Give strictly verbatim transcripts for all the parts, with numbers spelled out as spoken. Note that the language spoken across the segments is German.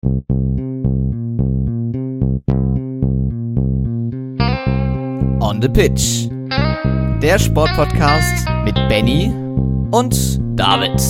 On the Pitch, der Sportpodcast mit Benny und David.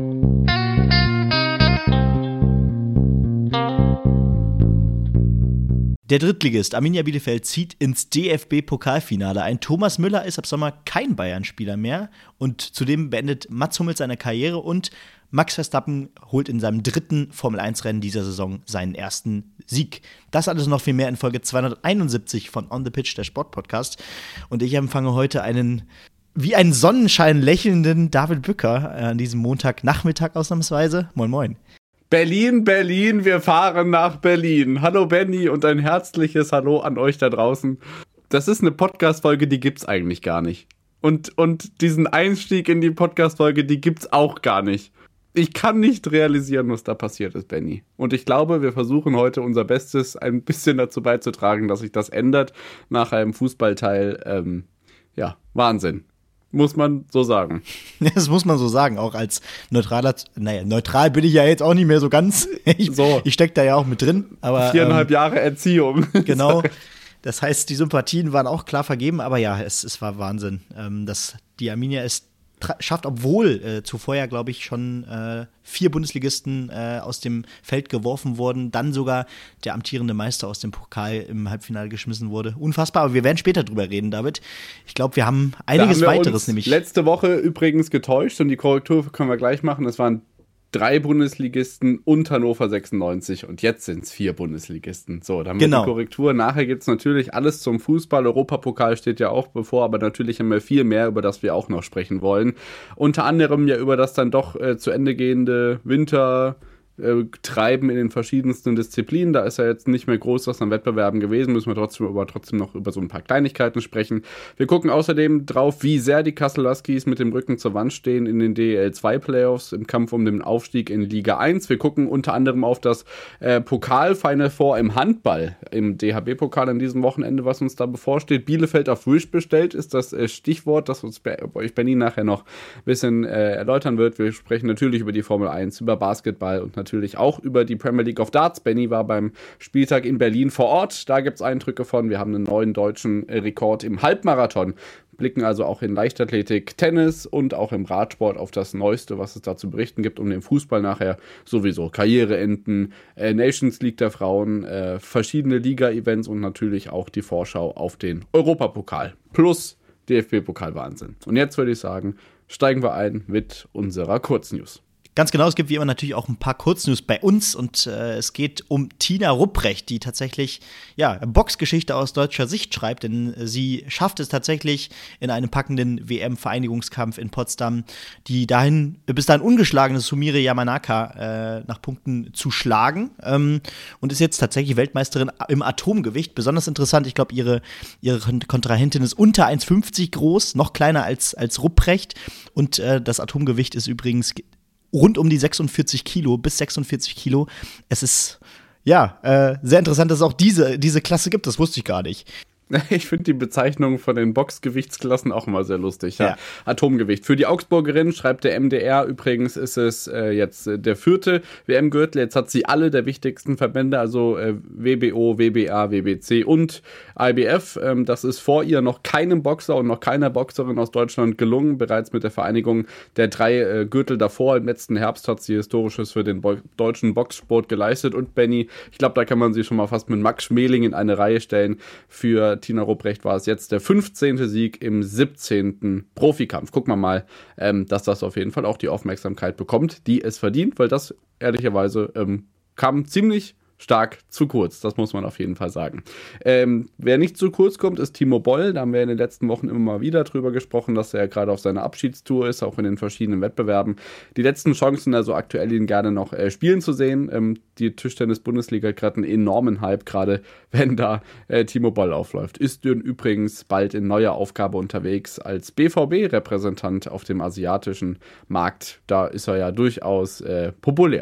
Der Drittligist Arminia Bielefeld zieht ins D F B-Pokalfinale ein. Thomas Müller ist ab Sommer kein Bayern-Spieler mehr und zudem beendet Mats Hummels seine Karriere und Max Verstappen holt in seinem dritten Formel eins Rennen dieser Saison seinen ersten Sieg. Das alles noch viel mehr in Folge zweihunderteinundsiebzig von On the Pitch, der Sportpodcast. Und ich empfange heute einen wie ein Sonnenschein lächelnden David Bücker äh, an diesem Montagnachmittag ausnahmsweise. Moin, moin. Berlin, Berlin, wir fahren nach Berlin. Hallo Benny und ein herzliches Hallo an euch da draußen. Das ist eine Podcast-Folge, die gibt's eigentlich gar nicht. Und, und diesen Einstieg in die Podcast-Folge, die gibt's auch gar nicht. Ich kann nicht realisieren, was da passiert ist, Benny. Und ich glaube, wir versuchen heute unser Bestes, ein bisschen dazu beizutragen, dass sich das ändert nach einem Fußballteil. Ähm, ja, Wahnsinn. Muss man so sagen. Das muss man so sagen, auch als neutraler, naja, neutral bin ich ja jetzt auch nicht mehr so ganz. Ich, so. ich stecke da ja auch mit drin. Aber, Viereinhalb ähm, Jahre Erziehung. Genau. Das heißt, die Sympathien waren auch klar vergeben, aber ja, es, es war Wahnsinn, ähm, dass die Arminia es tra- schafft, obwohl äh, zuvor ja, glaube ich, schon äh, vier Bundesligisten äh, aus dem Feld geworfen wurden, dann sogar der amtierende Meister aus dem Pokal im Halbfinale geschmissen wurde. Unfassbar, aber wir werden später drüber reden, David. Ich glaube, wir haben einiges da haben wir weiteres uns nämlich. Letzte Woche übrigens getäuscht und die Korrektur können wir gleich machen. Es waren drei Bundesligisten und Hannover sechsundneunzig und jetzt sind es vier Bundesligisten. So, dann genau. Die Korrektur. Nachher gibt es natürlich alles zum Fußball. Europapokal steht ja auch bevor, aber natürlich haben wir viel mehr, über das wir auch noch sprechen wollen. Unter anderem ja über das dann doch äh, zu Ende gehende Winter Treiben in den verschiedensten Disziplinen. Da ist ja jetzt nicht mehr groß was an Wettbewerben gewesen, müssen wir trotzdem aber trotzdem noch über so ein paar Kleinigkeiten sprechen. Wir gucken außerdem drauf, wie sehr die Kassel Huskies mit dem Rücken zur Wand stehen in den D E L zwei Playoffs im Kampf um den Aufstieg in Liga eins. Wir gucken unter anderem auf das äh, Pokal-Final Four im Handball, im D H B-Pokal an diesem Wochenende, was uns da bevorsteht. Bielefeld auf Wish bestellt, ist das äh, Stichwort, das uns bei euch Benni nachher noch ein bisschen äh, erläutern wird. Wir sprechen natürlich über die Formel eins, über Basketball und natürlich Natürlich auch über die Premier League of Darts. Benny war beim Spieltag in Berlin vor Ort. Da gibt es Eindrücke von. Wir haben einen neuen deutschen Rekord im Halbmarathon. Blicken also auch in Leichtathletik, Tennis und auch im Radsport auf das Neueste, was es da zu berichten gibt. Um den Fußball nachher sowieso. Karriereenden, äh, Nations League der Frauen, äh, verschiedene Liga-Events und natürlich auch die Vorschau auf den Europapokal. Plus D F B-Pokal-Wahnsinn. Und jetzt würde ich sagen, steigen wir ein mit unserer Kurznews. Ganz genau, es gibt wie immer natürlich auch ein paar Kurznews bei uns und äh, es geht um Tina Rupprecht, die tatsächlich ja Boxgeschichte aus deutscher Sicht schreibt, denn sie schafft es tatsächlich in einem packenden W M-Vereinigungskampf in Potsdam, die dahin bis dahin ungeschlagene Sumire Yamanaka äh, nach Punkten zu schlagen ähm, und ist jetzt tatsächlich Weltmeisterin im Atomgewicht. Besonders interessant, ich glaube, ihre, ihre Kontrahentin ist unter eins Komma fünfzig groß, noch kleiner als, als Rupprecht und äh, das Atomgewicht ist übrigens rund um die sechsundvierzig Kilo, bis sechsundvierzig Kilo. Es ist, ja, äh, sehr interessant, dass es auch diese, diese Klasse gibt. Das wusste ich gar nicht. Ich finde die Bezeichnung von den Boxgewichtsklassen auch immer sehr lustig. Ja. Ja. Atomgewicht. Für die Augsburgerin schreibt der M D R übrigens, ist es äh, jetzt äh, der vierte W M-Gürtel. Jetzt hat sie alle der wichtigsten Verbände, also äh, W B O, W B A, W B C und I B F. Ähm, das ist vor ihr noch keinem Boxer und noch keiner Boxerin aus Deutschland gelungen. Bereits mit der Vereinigung der drei äh, Gürtel davor, im letzten Herbst, hat sie Historisches für den Bo- deutschen Boxsport geleistet. Und Benny, ich glaube, da kann man sie schon mal fast mit Max Schmeling in eine Reihe stellen. Für Tina Rupprecht war es jetzt der fünfzehnte Sieg im siebzehnten Profikampf. Gucken wir mal, ähm, dass das auf jeden Fall auch die Aufmerksamkeit bekommt, die es verdient, weil das ehrlicherweise ähm, kam ziemlich stark zu kurz, das muss man auf jeden Fall sagen. Ähm, wer nicht zu kurz kommt, ist Timo Boll. Da haben wir in den letzten Wochen immer mal wieder drüber gesprochen, dass er gerade auf seiner Abschiedstour ist, auch in den verschiedenen Wettbewerben. Die letzten Chancen, also aktuell ihn gerne noch äh, spielen zu sehen. Ähm, die Tischtennis-Bundesliga hat gerade einen enormen Hype, gerade wenn da äh, Timo Boll aufläuft. Ist denn übrigens bald in neuer Aufgabe unterwegs als B V B-Repräsentant auf dem asiatischen Markt. Da ist er ja durchaus äh, populär.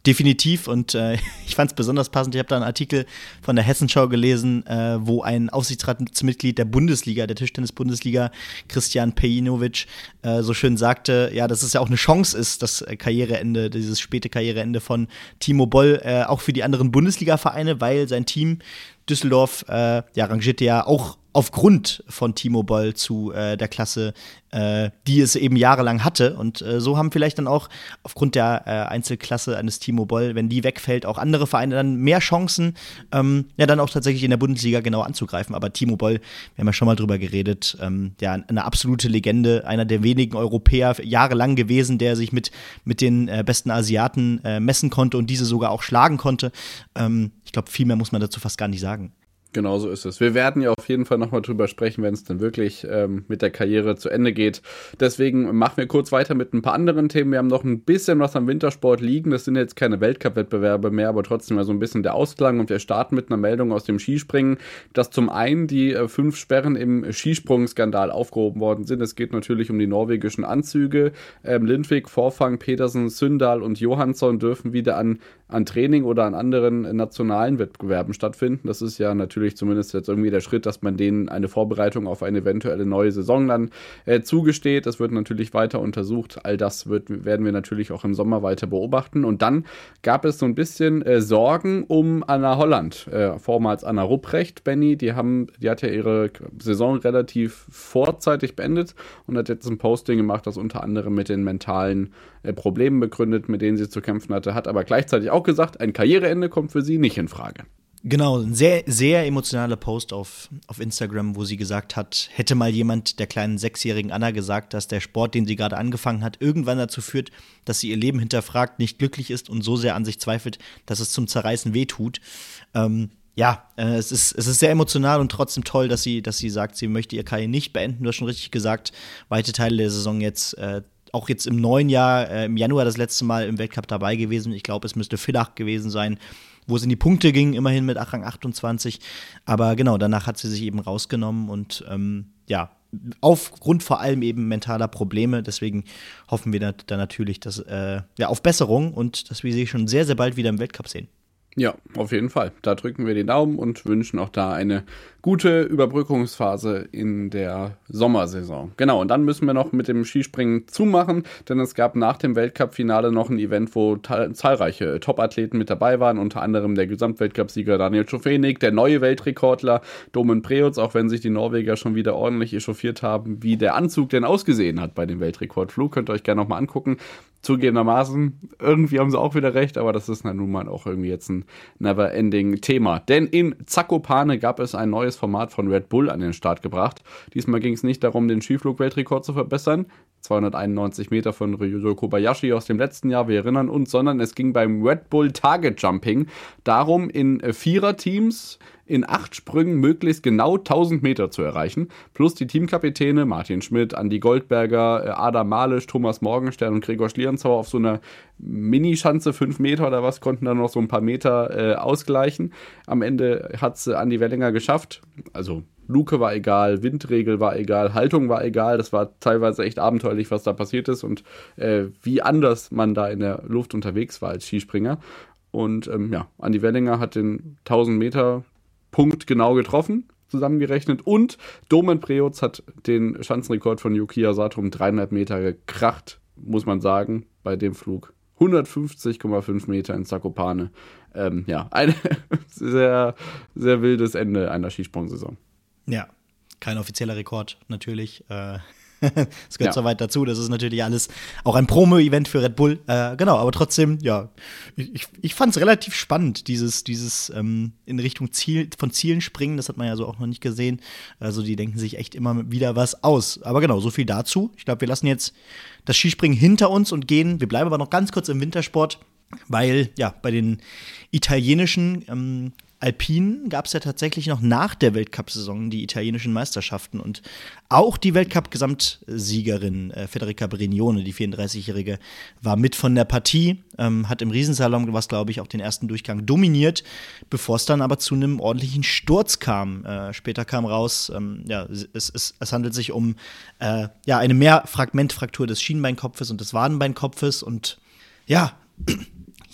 definitiv. Und äh, ich fand es besonders passend. Ich habe da einen Artikel von der Hessenschau gelesen, äh, wo ein Aufsichtsratsmitglied der Bundesliga, der Tischtennis-Bundesliga, Christian Pejinovic, äh, so schön sagte, ja, dass es ja auch eine Chance ist, das Karriereende, dieses späte Karriereende von Timo Boll, äh, auch für die anderen Bundesliga-Vereine, weil sein Team Düsseldorf äh, ja, rangierte ja auch aufgrund von Timo Boll zu äh, der Klasse, äh, die es eben jahrelang hatte. Und äh, so haben vielleicht dann auch aufgrund der äh, Einzelklasse eines Timo Boll, wenn die wegfällt, auch andere Vereine dann mehr Chancen, ähm, ja, dann auch tatsächlich in der Bundesliga genau anzugreifen. Aber Timo Boll, wir haben ja schon mal drüber geredet, ähm, ja, eine absolute Legende, einer der wenigen Europäer jahrelang gewesen, der sich mit, mit den äh, besten Asiaten äh, messen konnte und diese sogar auch schlagen konnte. Ähm, ich glaube, viel mehr muss man dazu fast gar nicht sagen. Genau so ist es. Wir werden ja auf jeden Fall nochmal drüber sprechen, wenn es dann wirklich ähm, mit der Karriere zu Ende geht. Deswegen machen wir kurz weiter mit ein paar anderen Themen. Wir haben noch ein bisschen was am Wintersport liegen. Das sind jetzt keine Weltcup-Wettbewerbe mehr, aber trotzdem mal so ein bisschen der Ausklang. Und wir starten mit einer Meldung aus dem Skispringen, dass zum einen die äh, fünf Sperren im Skisprung-Skandal aufgehoben worden sind. Es geht natürlich um die norwegischen Anzüge. Ähm, Lindvik, Forfang, Petersen, Sündal und Johansson dürfen wieder an, an Training oder an anderen äh, nationalen Wettbewerben stattfinden. Das ist ja natürlich zumindest jetzt irgendwie der Schritt, dass man denen eine Vorbereitung auf eine eventuelle neue Saison dann äh, zugesteht. Das wird natürlich weiter untersucht. All das wird, werden wir natürlich auch im Sommer weiter beobachten. Und dann gab es so ein bisschen äh, Sorgen um Anna Holland, äh, vormals Anna Rupprecht, Benny. Die haben, die hat ja ihre Saison relativ vorzeitig beendet und hat jetzt ein Posting gemacht, das unter anderem mit den mentalen äh, Problemen begründet, mit denen sie zu kämpfen hatte, hat aber gleichzeitig auch gesagt, ein Karriereende kommt für sie nicht in Frage. Genau, ein sehr, sehr emotionaler Post auf, auf Instagram, wo sie gesagt hat, hätte mal jemand der kleinen sechsjährigen Anna gesagt, dass der Sport, den sie gerade angefangen hat, irgendwann dazu führt, dass sie ihr Leben hinterfragt, nicht glücklich ist und so sehr an sich zweifelt, dass es zum Zerreißen wehtut. Ähm, ja, äh, es ist, es ist sehr emotional und trotzdem toll, dass sie, dass sie sagt, sie möchte ihr Karriere nicht beenden. Du hast schon richtig gesagt, weite Teile der Saison jetzt äh, auch jetzt im neuen Jahr, äh, im Januar das letzte Mal im Weltcup dabei gewesen. Ich glaube, es müsste Villach gewesen sein, wo es in die Punkte ging, immerhin mit Rang achtundzwanzig. Aber genau, danach hat sie sich eben rausgenommen und ähm, ja, aufgrund vor allem eben mentaler Probleme. Deswegen hoffen wir da, da natürlich dass, äh, ja, auf Besserung und dass wir sie schon sehr, sehr bald wieder im Weltcup sehen. Ja, auf jeden Fall. Da drücken wir den Daumen und wünschen auch da eine gute Überbrückungsphase in der Sommersaison. Genau, und dann müssen wir noch mit dem Skispringen zumachen, denn es gab nach dem Weltcup-Finale noch ein Event, wo ta- zahlreiche Top-Athleten mit dabei waren, unter anderem der Gesamtweltcup-Sieger Daniel Schofenig, der neue Weltrekordler Domen Preutz, auch wenn sich die Norweger schon wieder ordentlich echauffiert haben, wie der Anzug denn ausgesehen hat bei dem Weltrekordflug. Könnt ihr euch gerne nochmal angucken. Zugegebenermaßen, irgendwie haben sie auch wieder recht, aber das ist na nun mal auch irgendwie jetzt ein never-ending Thema. Denn in Zakopane gab es ein neues Format von Red Bull an den Start gebracht. Diesmal ging es nicht darum, den Skiflug-Weltrekord zu verbessern, zweihunderteinundneunzig Meter von Ryuzo Kobayashi aus dem letzten Jahr, wir erinnern uns, sondern es ging beim Red Bull Target Jumping darum, in Viererteams in acht Sprüngen möglichst genau tausend Meter zu erreichen, plus die Teamkapitäne Martin Schmidt, Andi Goldberger, Adam Malisch, Thomas Morgenstern und Gregor Schlierenzauer auf so einer Minischanze, fünf Meter oder was, konnten dann noch so ein paar Meter äh, ausgleichen. Am Ende hat es Andi Wellinger geschafft, also Luke war egal, Windregel war egal, Haltung war egal, das war teilweise echt abenteuerlich, was da passiert ist und äh, wie anders man da in der Luft unterwegs war als Skispringer. Und ähm, ja, Andi Wellinger hat den tausend Meter Punkt genau getroffen, zusammengerechnet. Und Domen Preutz hat den Schanzenrekord von Yukiya Sato um dreieinhalb Meter gekracht, muss man sagen, bei dem Flug. hundertfünfzig Komma fünf Meter in Zakopane. Ähm, ja, ein sehr, sehr wildes Ende einer Skisprung-Saison. Ja, kein offizieller Rekord, natürlich. Äh Das gehört ja. soweit dazu. Das ist natürlich alles auch ein Promo-Event für Red Bull. Äh, genau, aber trotzdem, ja, ich, ich fand es relativ spannend, dieses, dieses ähm, in Richtung Ziel, von Zielen springen. Das hat man ja so auch noch nicht gesehen. Also die denken sich echt immer wieder was aus. Aber genau, so viel dazu. Ich glaube, wir lassen jetzt das Skispringen hinter uns und gehen. Wir bleiben aber noch ganz kurz im Wintersport, weil ja, bei den italienischen ähm, Alpinen gab es ja tatsächlich noch nach der Weltcup-Saison die italienischen Meisterschaften und auch die Weltcup-Gesamtsiegerin äh, Federica Brignone, die vierunddreißigjährige, war mit von der Partie, ähm, hat im Riesensalon, was glaube ich auch den ersten Durchgang dominiert, bevor es dann aber zu einem ordentlichen Sturz kam. Äh, später kam raus, ähm, ja, es, es, es handelt sich um äh, ja, eine Mehrfragmentfraktur des Schienbeinkopfes und des Wadenbeinkopfes und ja,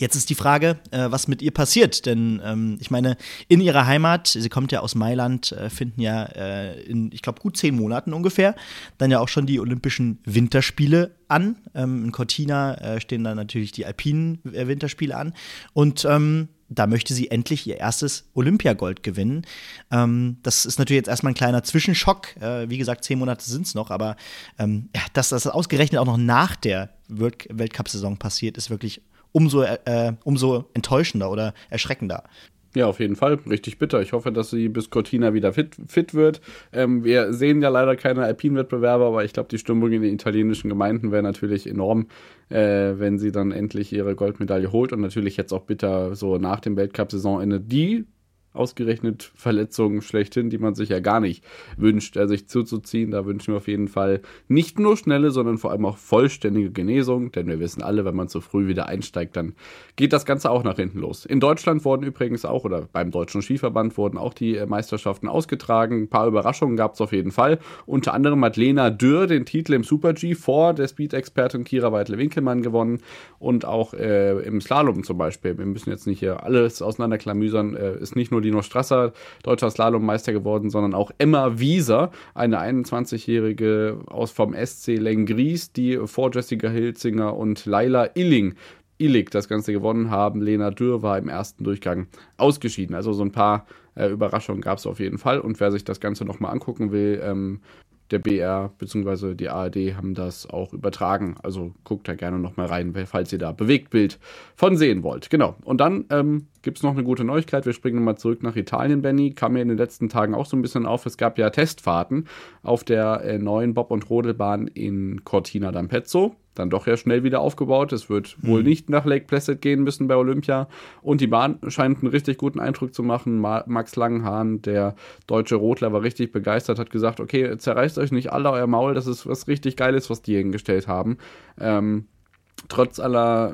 Jetzt ist die Frage, äh, was mit ihr passiert, denn ähm, ich meine, in ihrer Heimat, sie kommt ja aus Mailand, äh, finden ja äh, in, ich glaube, gut zehn Monaten ungefähr, dann ja auch schon die Olympischen Winterspiele an. Ähm, in Cortina äh, stehen dann natürlich die alpinen äh, Winterspiele an und ähm, da möchte sie endlich ihr erstes Olympiagold gewinnen. Ähm, das ist natürlich jetzt erstmal ein kleiner Zwischenschock. Äh, wie gesagt, zehn Monate sind es noch, aber ähm, ja, dass das ausgerechnet auch noch nach der World- Weltcup-Saison passiert, ist wirklich umso, äh, umso enttäuschender oder erschreckender. Ja, auf jeden Fall. Richtig bitter. Ich hoffe, dass sie bis Cortina wieder fit, fit wird. Ähm, wir sehen ja leider keine Alpinwettbewerbe, aber ich glaube, die Stimmung in den italienischen Gemeinden wäre natürlich enorm, äh, wenn sie dann endlich ihre Goldmedaille holt. Und natürlich jetzt auch bitter so nach dem Weltcup-Saisonende die ausgerechnet Verletzungen schlechthin, die man sich ja gar nicht wünscht, äh, sich zuzuziehen. Da wünschen wir auf jeden Fall nicht nur schnelle, sondern vor allem auch vollständige Genesung, denn wir wissen alle, wenn man zu früh wieder einsteigt, dann geht das Ganze auch nach hinten los. In Deutschland wurden übrigens auch, oder beim Deutschen Skiverband wurden auch die äh, Meisterschaften ausgetragen. Ein paar Überraschungen gab es auf jeden Fall. Unter anderem hat Lena Dürr den Titel im Super-G vor der Speed-Expertin Kira Weidle-Winkelmann gewonnen und auch äh, im Slalom zum Beispiel. Wir müssen jetzt nicht hier alles auseinanderklamüsern, äh, ist nicht nur Dino Strasser deutscher Slalommeister geworden, sondern auch Emma Wieser, eine einundzwanzigjährige aus vom S C Lenggries, die vor Jessica Hilzinger und Laila Illing Illig das Ganze gewonnen haben. Lena Dürr war im ersten Durchgang ausgeschieden. Also so ein paar äh, Überraschungen gab es auf jeden Fall. Und wer sich das Ganze nochmal angucken will, ähm, der B R bzw. die A R D haben das auch übertragen. Also guckt da gerne nochmal rein, falls ihr da Bewegtbild von sehen wollt. Genau. Und dann ähm, gibt es noch eine gute Neuigkeit. Wir springen nochmal zurück nach Italien, Benny. Kam mir in den letzten Tagen auch so ein bisschen auf. Es gab ja Testfahrten auf der äh, neuen Bob- und Rodelbahn in Cortina d'Ampezzo. Dann doch ja schnell wieder aufgebaut. Es wird mhm. wohl nicht nach Lake Placid gehen müssen bei Olympia. Und die Bahn scheint einen richtig guten Eindruck zu machen. Ma- Max Langenhahn, der deutsche Rodler, war richtig begeistert, hat gesagt, okay, zerreißt euch nicht alle euer Maul, das ist was richtig Geiles, was die hingestellt haben. Ähm, trotz aller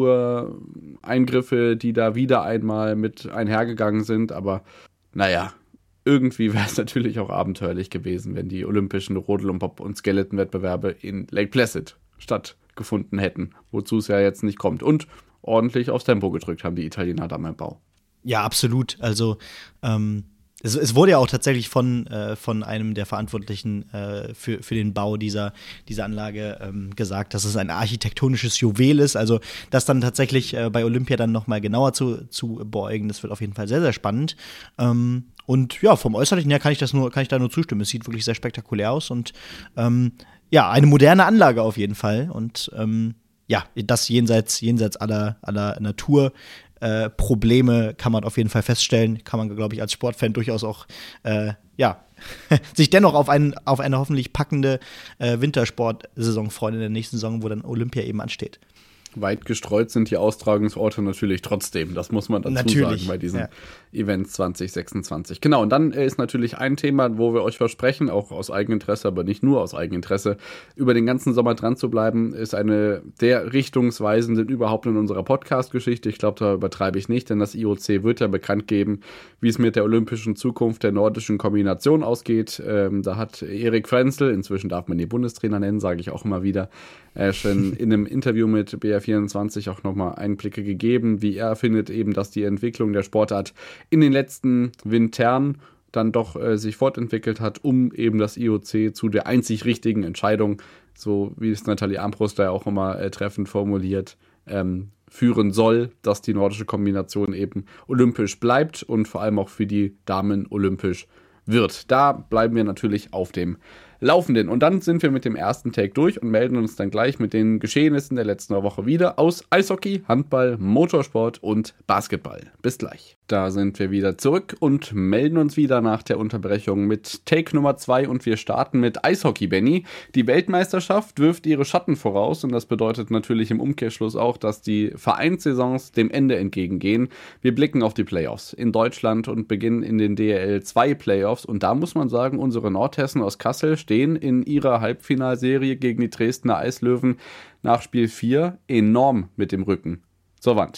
Natureingriffe, die da wieder einmal mit einhergegangen sind. Aber naja, irgendwie wäre es natürlich auch abenteuerlich gewesen, wenn die olympischen Rodel- und Bob- und Skeleton-Wettbewerbe in Lake Placid stattgefunden hätten, wozu es ja jetzt nicht kommt. Und ordentlich aufs Tempo gedrückt haben die Italiener da beim Bau. Ja, absolut. Also ähm, es, es wurde ja auch tatsächlich von, äh, von einem der Verantwortlichen äh, für, für den Bau dieser, dieser Anlage ähm, gesagt, dass es ein architektonisches Juwel ist. Also das dann tatsächlich äh, bei Olympia dann noch mal genauer zu, zu beäugen, das wird auf jeden Fall sehr, sehr spannend. Ähm, und ja, vom Äußerlichen her kann ich das nur, kann ich da nur zustimmen. Es sieht wirklich sehr spektakulär aus und ähm, ja, eine moderne Anlage auf jeden Fall. Und ähm, ja, das jenseits, jenseits aller, aller Naturprobleme äh, kann man auf jeden Fall feststellen. Kann man, glaube ich, als Sportfan durchaus auch äh, ja, sich dennoch auf, einen, auf eine hoffentlich packende äh, Wintersportsaison freuen in der nächsten Saison, wo dann Olympia eben ansteht. Weit gestreut sind die Austragungsorte natürlich trotzdem. Das muss man dazu natürlich sagen bei diesen ja. Events zwanzig sechsundzwanzig. Genau, und dann ist natürlich ein Thema, wo wir euch versprechen, auch aus Eigeninteresse, aber nicht nur aus Eigeninteresse, über den ganzen Sommer dran zu bleiben, ist eine der richtungsweisenden überhaupt in unserer Podcast-Geschichte. Ich glaube, da übertreibe ich nicht, denn das I O C wird ja bekannt geben, wie es mit der olympischen Zukunft der nordischen Kombination ausgeht. Ähm, da hat Erik Frenzel, inzwischen darf man ihn Bundestrainer nennen, sage ich auch immer wieder, äh, schon in einem Interview mit B R vierundzwanzig auch nochmal Einblicke gegeben, wie er findet eben, dass die Entwicklung der Sportart in den letzten Wintern dann doch äh, sich fortentwickelt hat, um eben das I O C zu der einzig richtigen Entscheidung, so wie es Nathalie Armbruster ja auch immer äh, treffend formuliert, ähm, führen soll, dass die nordische Kombination eben olympisch bleibt und vor allem auch für die Damen olympisch wird. Da bleiben wir natürlich auf dem Laufenden. Und dann sind wir mit dem ersten Take durch und melden uns dann gleich mit den Geschehnissen der letzten Woche wieder aus Eishockey, Handball, Motorsport und Basketball. Bis gleich. Da sind wir wieder zurück und melden uns wieder nach der Unterbrechung mit Take Nummer zwei und wir starten mit Eishockey, Benny. Die Weltmeisterschaft wirft ihre Schatten voraus und das bedeutet natürlich im Umkehrschluss auch, dass die Vereinssaisons dem Ende entgegengehen. Wir blicken auf die Playoffs in Deutschland und beginnen in den D L L zwei Playoffs und da muss man sagen, unsere Nordhessen aus Kassel stehen in ihrer Halbfinalserie gegen die Dresdner Eislöwen nach Spiel vier enorm mit dem Rücken zur Wand.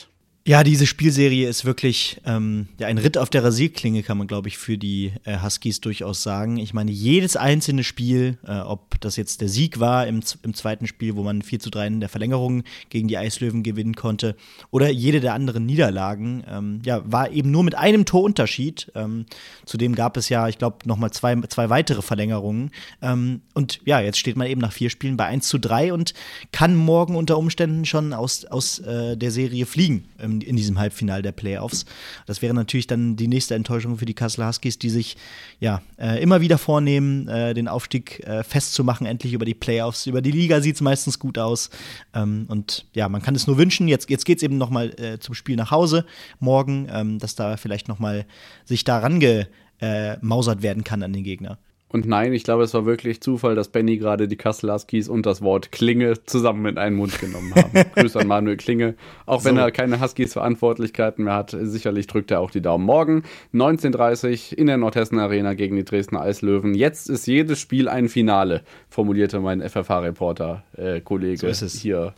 Ja, diese Spielserie ist wirklich ähm, ja, ein Ritt auf der Rasierklinge, kann man, glaube ich, für die äh, Huskies durchaus sagen. Ich meine, jedes einzelne Spiel, äh, ob das jetzt der Sieg war im, im zweiten Spiel, wo man vier zu drei in der Verlängerung gegen die Eislöwen gewinnen konnte, oder jede der anderen Niederlagen, ähm, ja, war eben nur mit einem Torunterschied. Ähm, zudem gab es ja, ich glaube, noch mal zwei, zwei weitere Verlängerungen. Ähm, und ja, jetzt steht man eben nach vier Spielen bei eins zu drei und kann morgen unter Umständen schon aus, aus äh, der Serie fliegen. Ähm, in diesem Halbfinale der Playoffs. Das wäre natürlich dann die nächste Enttäuschung für die Kassel Huskies, die sich ja äh, immer wieder vornehmen, äh, den Aufstieg äh, festzumachen, endlich über die Playoffs. Über die Liga sieht es meistens gut aus. Ähm, und ja, man kann es nur wünschen. Jetzt, jetzt geht es eben noch mal äh, zum Spiel nach Hause morgen, ähm, dass da vielleicht noch mal sich da rangemausert werden kann an den Gegner. Und nein, ich glaube, es war wirklich Zufall, dass Benny gerade die Kassel Huskies und das Wort Klinge zusammen in einen Mund genommen haben. Grüße an Manuel Klinge. Auch wenn so. Er keine Huskies-Verantwortlichkeiten mehr hat, sicherlich drückt er auch die Daumen. Morgen neunzehn Uhr dreißig in der Nordhessen Arena gegen die Dresdner Eislöwen. Jetzt ist jedes Spiel ein Finale, formulierte mein F F H-Reporter-Kollege so hier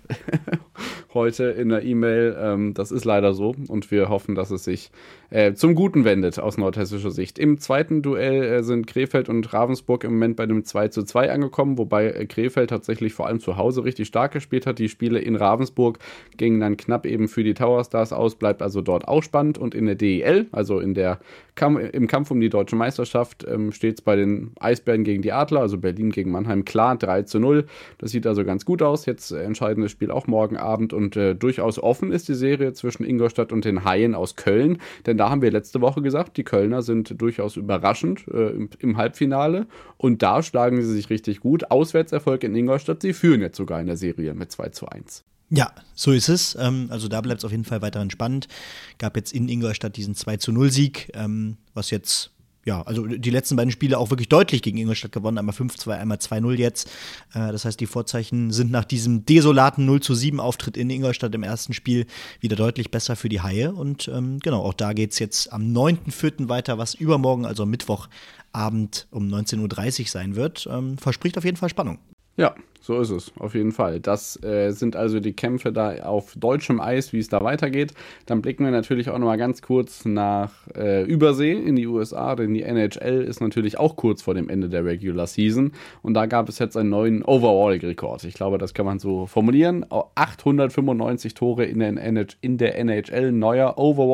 heute in der E-Mail. Ähm, das ist leider so und wir hoffen, dass es sich äh, zum Guten wendet aus nordhessischer Sicht. Im zweiten Duell äh, sind Krefeld und Ravensburg im Moment bei einem zwei zu zwei angekommen, wobei äh, Krefeld tatsächlich vor allem zu Hause richtig stark gespielt hat. Die Spiele in Ravensburg gingen dann knapp eben für die Tower Stars aus, bleibt also dort auch spannend. Und in der D E L, also in der Kam- im Kampf um die deutsche Meisterschaft, ähm, steht es bei den Eisbären gegen die Adler, also Berlin gegen Mannheim, klar drei zu null. Das sieht also ganz gut aus. Jetzt äh, entscheidendes Spiel auch morgen Abend und äh, durchaus offen ist die Serie zwischen Ingolstadt und den Haien aus Köln, denn da haben wir letzte Woche gesagt, die Kölner sind durchaus überraschend äh, im, im Halbfinale und da schlagen sie sich richtig gut. Auswärtserfolg in Ingolstadt, sie führen jetzt sogar in der Serie mit zwei zu eins. Ja, so ist es. Ähm, also da bleibt es auf jeden Fall weiterhin spannend. Gab jetzt in Ingolstadt diesen zwei zu null Sieg, ähm, was jetzt ja, also die letzten beiden Spiele auch wirklich deutlich gegen Ingolstadt gewonnen. Einmal fünf zwei, einmal zwei null jetzt. Äh, das heißt, die Vorzeichen sind nach diesem desolaten null zu sieben Auftritt in Ingolstadt im ersten Spiel wieder deutlich besser für die Haie. Und ähm, genau, auch da geht es jetzt am neunten vierten weiter, was übermorgen, also am Mittwochabend um neunzehn Uhr dreißig sein wird. Ähm, verspricht auf jeden Fall Spannung. Ja, so ist es, auf jeden Fall. Das äh, sind also die Kämpfe da auf deutschem Eis, wie es da weitergeht. Dann blicken wir natürlich auch noch mal ganz kurz nach äh, Übersee in die U S A, denn die N H L ist natürlich auch kurz vor dem Ende der Regular Season. Und da gab es jetzt einen neuen Overall-Rekord. Ich glaube, das kann man so formulieren. achthundertfünfundneunzig Tore in der, N H- in der N H L, neuer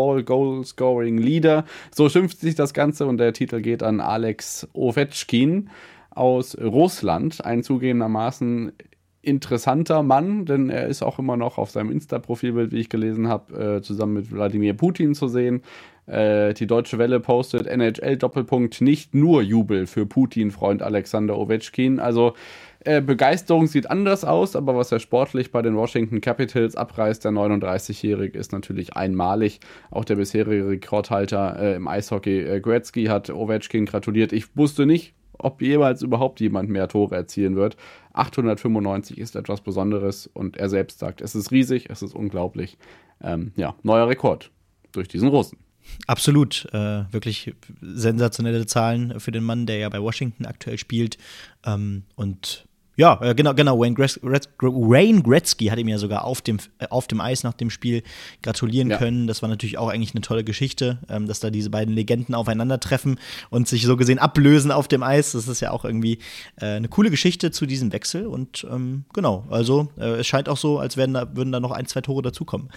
Overall-Goal-Scoring-Leader. So schimpft sich das Ganze und der Titel geht an Alex Ovechkin aus Russland, ein zugegebenermaßen interessanter Mann, denn er ist auch immer noch auf seinem Insta-Profilbild, wie ich gelesen habe, äh, zusammen mit Wladimir Putin zu sehen. Äh, die Deutsche Welle postet N H L-Doppelpunkt nicht nur Jubel für Putin-Freund Alexander Ovechkin. Also äh, Begeisterung sieht anders aus, aber was er sportlich bei den Washington Capitals abreißt, der neununddreißigjährige, ist natürlich einmalig. Auch der bisherige Rekordhalter äh, im Eishockey, äh, Gretzky, hat Ovechkin gratuliert. Ich wusste nicht, ob jemals überhaupt jemand mehr Tore erzielen wird. achthundertfünfundneunzig ist etwas Besonderes und er selbst sagt, es ist riesig, es ist unglaublich. Ähm, ja, neuer Rekord durch diesen Russen. Absolut, äh, wirklich sensationelle Zahlen für den Mann, der ja bei Washington aktuell spielt. Ähm, und ja, äh, genau, genau. Wayne, Gres- Gres- Wayne Gretzky hat ihm ja sogar auf dem, äh, auf dem Eis nach dem Spiel gratulieren ja. können. Das war natürlich auch eigentlich eine tolle Geschichte, ähm, dass da diese beiden Legenden aufeinandertreffen und sich so gesehen ablösen auf dem Eis. Das ist ja auch irgendwie äh, eine coole Geschichte zu diesem Wechsel. Und ähm, genau, also äh, es scheint auch so, als werden da, würden da noch ein, zwei Tore dazukommen.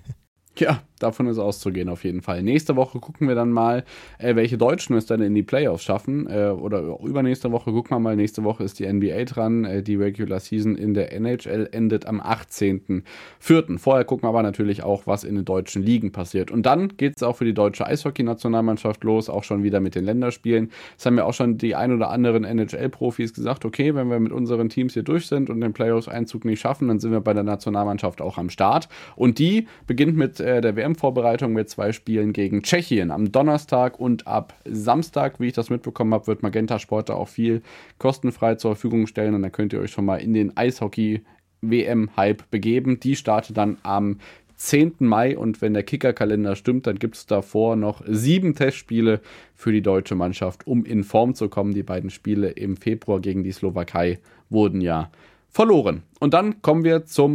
Ja, davon ist auszugehen auf jeden Fall. Nächste Woche gucken wir dann mal, äh, welche Deutschen es dann in die Playoffs schaffen. Äh, oder übernächste Woche gucken wir mal. Nächste Woche ist die N B A dran. Äh, die Regular Season in der N H L endet am achtzehnten vierten Vorher gucken wir aber natürlich auch, was in den deutschen Ligen passiert. Und dann geht es auch für die deutsche Eishockey-Nationalmannschaft los, auch schon wieder mit den Länderspielen. Es haben ja auch schon die ein oder anderen N H L-Profis gesagt, okay, wenn wir mit unseren Teams hier durch sind und den Playoffs-Einzug nicht schaffen, dann sind wir bei der Nationalmannschaft auch am Start. Und die beginnt mit der W M-Vorbereitung mit zwei Spielen gegen Tschechien am Donnerstag und ab Samstag, wie ich das mitbekommen habe, wird Magenta Sport da auch viel kostenfrei zur Verfügung stellen und dann könnt ihr euch schon mal in den Eishockey-W M-Hype begeben. Die startet dann am zehnten Mai und wenn der Kicker-Kalender stimmt, dann gibt es davor noch sieben Testspiele für die deutsche Mannschaft, um in Form zu kommen. Die beiden Spiele im Februar gegen die Slowakei wurden ja verloren. Und dann kommen wir zum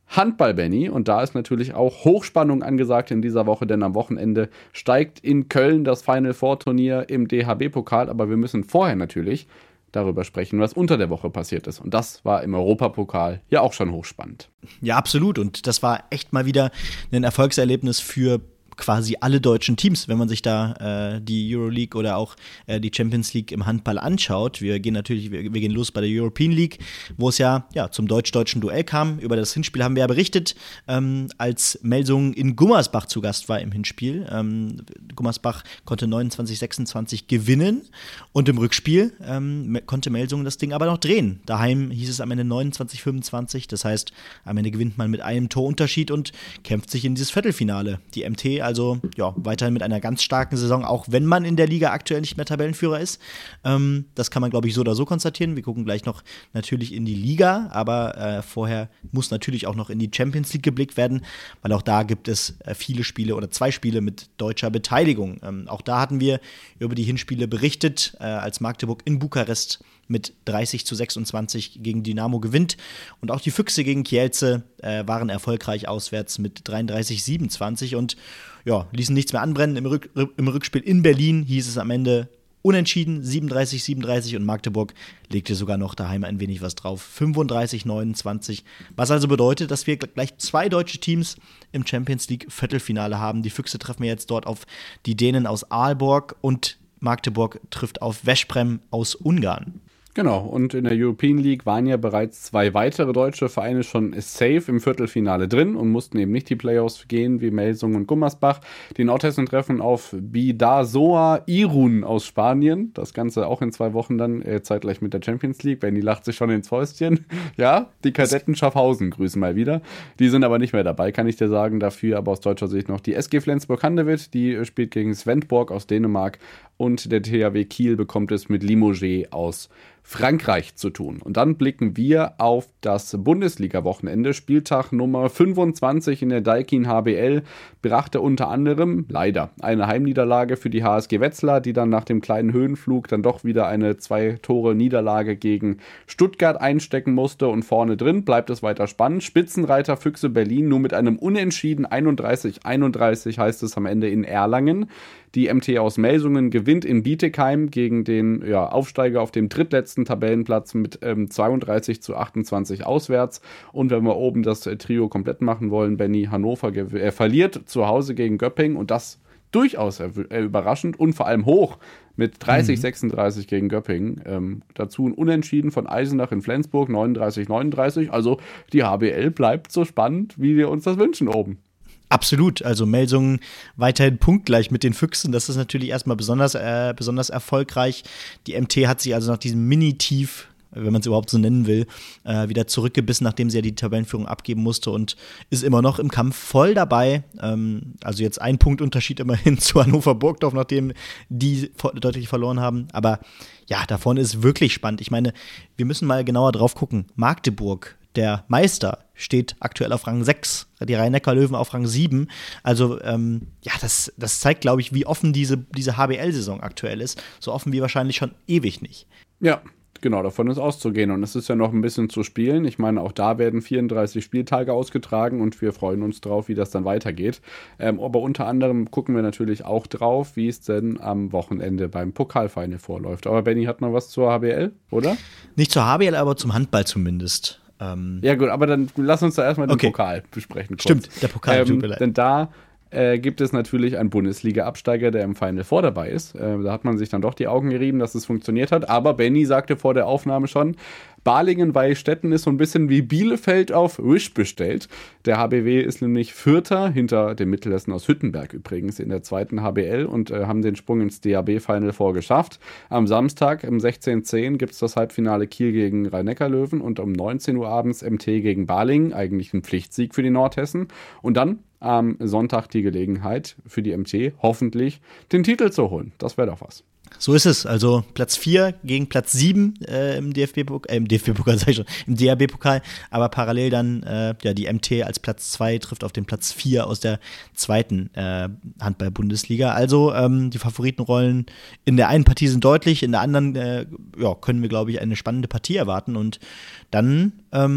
Handball, Benny. Und da ist natürlich auch Hochspannung angesagt in dieser Woche, denn am Wochenende steigt in Köln das Final Four Turnier im D H B-Pokal. Aber wir müssen vorher natürlich darüber sprechen, was unter der Woche passiert ist. Und das war im Europapokal ja auch schon hochspannend. Ja, absolut. Und das war echt mal wieder ein Erfolgserlebnis für quasi alle deutschen Teams, wenn man sich da äh, die Euroleague oder auch äh, die Champions League im Handball anschaut. Wir gehen natürlich, wir, wir gehen los bei der European League, wo es ja, ja zum deutsch-deutschen Duell kam. Über das Hinspiel haben wir ja berichtet, ähm, als Melsungen in Gummersbach zu Gast war im Hinspiel. Ähm, Gummersbach konnte neunundzwanzig sechsundzwanzig gewinnen und im Rückspiel ähm, konnte Melsungen das Ding aber noch drehen. Daheim hieß es am Ende neunundzwanzig fünfundzwanzig, das heißt, am Ende gewinnt man mit einem Torunterschied und kämpft sich in dieses Viertelfinale. Die M T also ja, weiterhin mit einer ganz starken Saison, auch wenn man in der Liga aktuell nicht mehr Tabellenführer ist. Ähm, das kann man, glaube ich, so oder so konstatieren. Wir gucken gleich noch natürlich in die Liga, aber äh, vorher muss natürlich auch noch in die Champions League geblickt werden, weil auch da gibt es äh, viele Spiele oder zwei Spiele mit deutscher Beteiligung. Ähm, auch da hatten wir über die Hinspiele berichtet, äh, als Magdeburg in Bukarest mit dreißig zu sechsundzwanzig gegen Dynamo gewinnt. Und auch die Füchse gegen Kielce äh, waren erfolgreich auswärts mit dreiunddreißig siebenundzwanzig und ja, ließen nichts mehr anbrennen. Im, Rück, im Rückspiel in Berlin hieß es am Ende unentschieden, siebenunddreißig siebenunddreißig, und Magdeburg legte sogar noch daheim ein wenig was drauf, fünfunddreißig neunundzwanzig. Was also bedeutet, dass wir gleich zwei deutsche Teams im Champions League Viertelfinale haben. Die Füchse treffen wir jetzt dort auf die Dänen aus Aalborg und Magdeburg trifft auf Veszprém aus Ungarn. Genau, und in der European League waren ja bereits zwei weitere deutsche Vereine schon safe im Viertelfinale drin und mussten eben nicht die Playoffs gehen, wie Melsungen und Gummersbach. Die Nordhessen treffen auf Bidasoa Irun aus Spanien. Das Ganze auch in zwei Wochen dann, äh, zeitgleich mit der Champions League. Benni lacht sich schon ins Fäustchen. Ja, die Kadetten Schaffhausen grüßen mal wieder. Die sind aber nicht mehr dabei, kann ich dir sagen. Dafür aber aus deutscher Sicht noch die S G Flensburg-Handewitt. Die spielt gegen Svendborg aus Dänemark. Und der T H W Kiel bekommt es mit Limoges aus Frankreich zu tun. Und dann blicken wir auf das Bundesliga-Wochenende. Spieltag Nummer fünfundzwanzig in der Daikin H B L brachte unter anderem leider eine Heimniederlage für die H S G Wetzlar, die dann nach dem kleinen Höhenflug dann doch wieder eine zwei-Tore-Niederlage gegen Stuttgart einstecken musste. Und vorne drin bleibt es weiter spannend. Spitzenreiter Füchse Berlin nur mit einem Unentschieden einunddreißig einunddreißig heißt es am Ende in Erlangen. Die M T aus Melsungen gewinnt in Bietigheim gegen den ja, Aufsteiger auf dem drittletzten Tabellenplatz mit ähm, zweiunddreißig zu achtundzwanzig auswärts. Und wenn wir oben das äh, Trio komplett machen wollen, Benni, Hannover gew- äh, verliert zu Hause gegen Göppingen und das durchaus äh, überraschend und vor allem hoch mit dreißig sechsunddreißig gegen Göppingen. Ähm, dazu ein Unentschieden von Eisenach in Flensburg, neununddreißig neununddreißig. Also die H B L bleibt so spannend, wie wir uns das wünschen oben. Absolut, also Melsungen weiterhin punktgleich mit den Füchsen, das ist natürlich erstmal besonders, äh, besonders erfolgreich. Die M T hat sich also nach diesem Mini-Tief, wenn man es überhaupt so nennen will, äh, wieder zurückgebissen, nachdem sie ja die Tabellenführung abgeben musste und ist immer noch im Kampf voll dabei. Ähm, also jetzt ein Punktunterschied immerhin zu Hannover Burgdorf, nachdem die deutlich verloren haben. Aber ja, da vorne ist wirklich spannend. Ich meine, wir müssen mal genauer drauf gucken. Magdeburg, der Meister, steht aktuell auf Rang sechs, die Rhein-Neckar-Löwen auf Rang sieben. Also, ähm, ja, das, das zeigt, glaube ich, wie offen diese, diese H B L-Saison aktuell ist. So offen wie wahrscheinlich schon ewig nicht. Ja, genau, davon ist auszugehen. Und es ist ja noch ein bisschen zu spielen. Ich meine, auch da werden vierunddreißig Spieltage ausgetragen und wir freuen uns drauf, wie das dann weitergeht. Ähm, aber unter anderem gucken wir natürlich auch drauf, wie es denn am Wochenende beim Pokalfinal vorläuft. Aber Benni hat noch was zur H B L, oder? Nicht zur H B L, aber zum Handball zumindest. Ähm, ja gut, aber dann lass uns da erstmal den okay. Pokal besprechen. Kurz. Stimmt, der Pokal, ähm, tut mir leid. Denn da äh, gibt es natürlich einen Bundesliga-Absteiger, der im Final Four dabei ist. Äh, da hat man sich dann doch die Augen gerieben, dass es funktioniert hat. Aber Benni sagte vor der Aufnahme schon, Balingen-Weistetten ist so ein bisschen wie Bielefeld auf Wish bestellt. Der H B W ist nämlich Vierter, hinter dem Mittelhessen aus Hüttenberg übrigens, in der zweiten H B L und äh, haben den Sprung ins D A B-Final vorgeschafft. Am Samstag um sechzehn Uhr zehn gibt es das Halbfinale Kiel gegen Rhein-Neckar-Löwen und um neunzehn Uhr abends M T gegen Balingen, eigentlich ein Pflichtsieg für die Nordhessen. Und dann am Sonntag die Gelegenheit für die M T, hoffentlich den Titel zu holen. Das wäre doch was. So ist es. Also Platz vier gegen Platz sieben äh, im D F B-Pokal, äh, im D F B-Pokal sag ich schon, im D H B-Pokal, aber parallel dann äh, ja die M T als Platz zwei trifft auf den Platz vier aus der zweiten äh, Handball-Bundesliga. Also ähm, die Favoritenrollen in der einen Partie sind deutlich, in der anderen äh, ja, können wir, glaube ich, eine spannende Partie erwarten und dann ähm,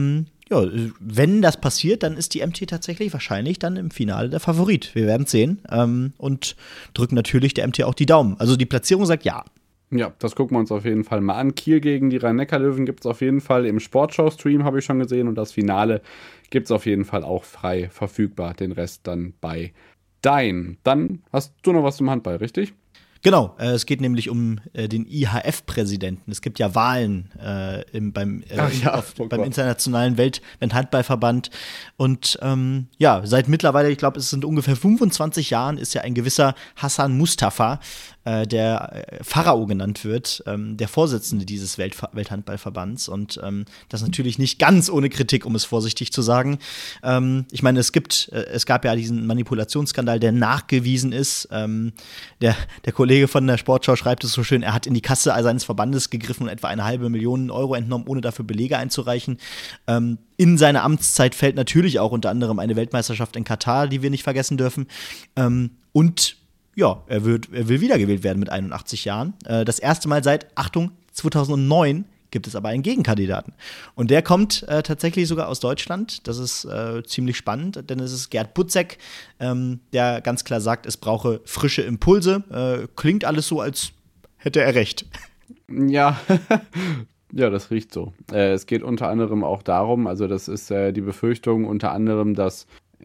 ja, wenn das passiert, dann ist die M T tatsächlich wahrscheinlich dann im Finale der Favorit. Wir werden es sehen ähm, und drücken natürlich der M T auch die Daumen. Also die Platzierung sagt ja. Ja, das gucken wir uns auf jeden Fall mal an. Kiel gegen die Rhein-Neckar-Löwen gibt es auf jeden Fall im Sportschau-Stream, habe ich schon gesehen. Und das Finale gibt es auf jeden Fall auch frei verfügbar. Den Rest dann bei Dein. Dann hast du noch was zum Handball, richtig? Genau, äh, es geht nämlich um äh, den I H F-Präsidenten. Es gibt ja Wahlen äh, im, beim, äh, Ach ja, auf, oh beim Gott. Internationalen Welthandballverband. Und ähm, ja, seit mittlerweile, ich glaube, es sind ungefähr fünfundzwanzig Jahren, ist ja ein gewisser Hassan Mustafa, äh, der äh, Pharao genannt wird, ähm, der Vorsitzende dieses Weltver- Welthandballverbands. Und ähm, das natürlich nicht ganz ohne Kritik, um es vorsichtig zu sagen. Ähm, ich meine, es gibt, äh, es gab ja diesen Manipulationsskandal, der nachgewiesen ist. Ähm, der, der Kollege von der Sportschau schreibt es so schön, er hat in die Kasse seines Verbandes gegriffen und etwa eine halbe Million Euro entnommen, ohne dafür Belege einzureichen. Ähm, in seine Amtszeit fällt natürlich auch unter anderem eine Weltmeisterschaft in Katar, die wir nicht vergessen dürfen. Ähm, und ja, er, wird, er will wiedergewählt werden mit einundachtzig Jahren. Äh, das erste Mal seit, Achtung, zweitausendneun gibt es aber einen Gegenkandidaten. Und der kommt äh, tatsächlich sogar aus Deutschland. Das ist äh, ziemlich spannend, denn es ist Gerd Butzek, ähm, der ganz klar sagt, es brauche frische Impulse. Äh, klingt alles so, als hätte er recht. Ja, ja, das riecht so. Äh, es geht unter anderem auch darum, also das ist äh, die Befürchtung unter anderem, dass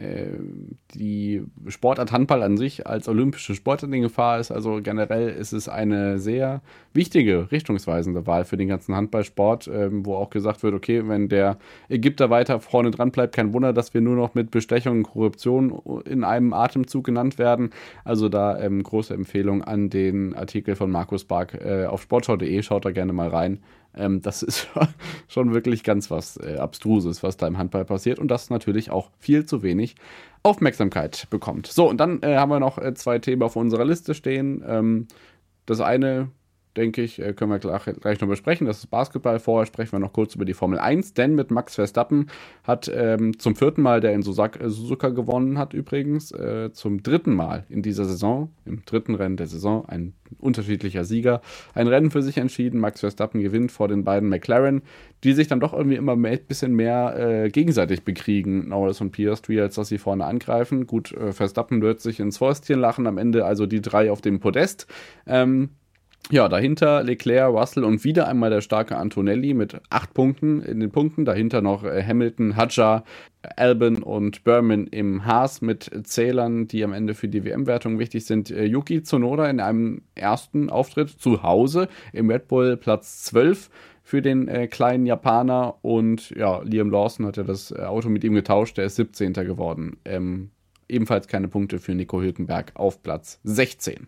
die Sportart Handball an sich als olympische Sportart in Gefahr ist. Also generell ist es eine sehr wichtige, richtungsweisende Wahl für den ganzen Handballsport, ähm, wo auch gesagt wird, okay, wenn der Ägypter weiter vorne dran bleibt, kein Wunder, dass wir nur noch mit Bestechung und Korruption in einem Atemzug genannt werden. Also da ähm, große Empfehlung an den Artikel von Markus Bark äh, auf sportschau punkt de, schaut da gerne mal rein. Ähm, das ist schon wirklich ganz was äh, Abstruses, was da im Handball passiert und das natürlich auch viel zu wenig Aufmerksamkeit bekommt. So, und dann äh, haben wir noch äh, zwei Themen auf unserer Liste stehen. Ähm, das eine, denke ich, äh, können wir gleich, gleich noch besprechen. Das ist Basketball. Vorher sprechen wir noch kurz über die Formel eins, denn mit Max Verstappen hat ähm, zum vierten Mal, der in Suzuka, Suzuka gewonnen hat übrigens, äh, zum dritten Mal in dieser Saison, im dritten Rennen der Saison, ein unterschiedlicher Sieger, ein Rennen für sich entschieden. Max Verstappen gewinnt vor den beiden McLaren, die sich dann doch irgendwie immer ein bisschen mehr äh, gegenseitig bekriegen, Norris und Piastri, als dass sie vorne angreifen. Gut, äh, Verstappen wird sich ins Fäustchen lachen, am Ende also die drei auf dem Podest. Ähm, Ja, dahinter Leclerc, Russell und wieder einmal der starke Antonelli mit acht Punkten in den Punkten. Dahinter noch äh, Hamilton, Hadjar, Albon und Burman im Haas mit Zählern, die am Ende für die W M-Wertung wichtig sind. Äh, Yuki Tsunoda in einem ersten Auftritt zu Hause im Red Bull Platz zwölf für den äh, kleinen Japaner. Und ja, Liam Lawson hat ja das äh, Auto mit ihm getauscht, der ist siebzehnter geworden. Ähm, ebenfalls keine Punkte für Nico Hülkenberg auf Platz sechzehn.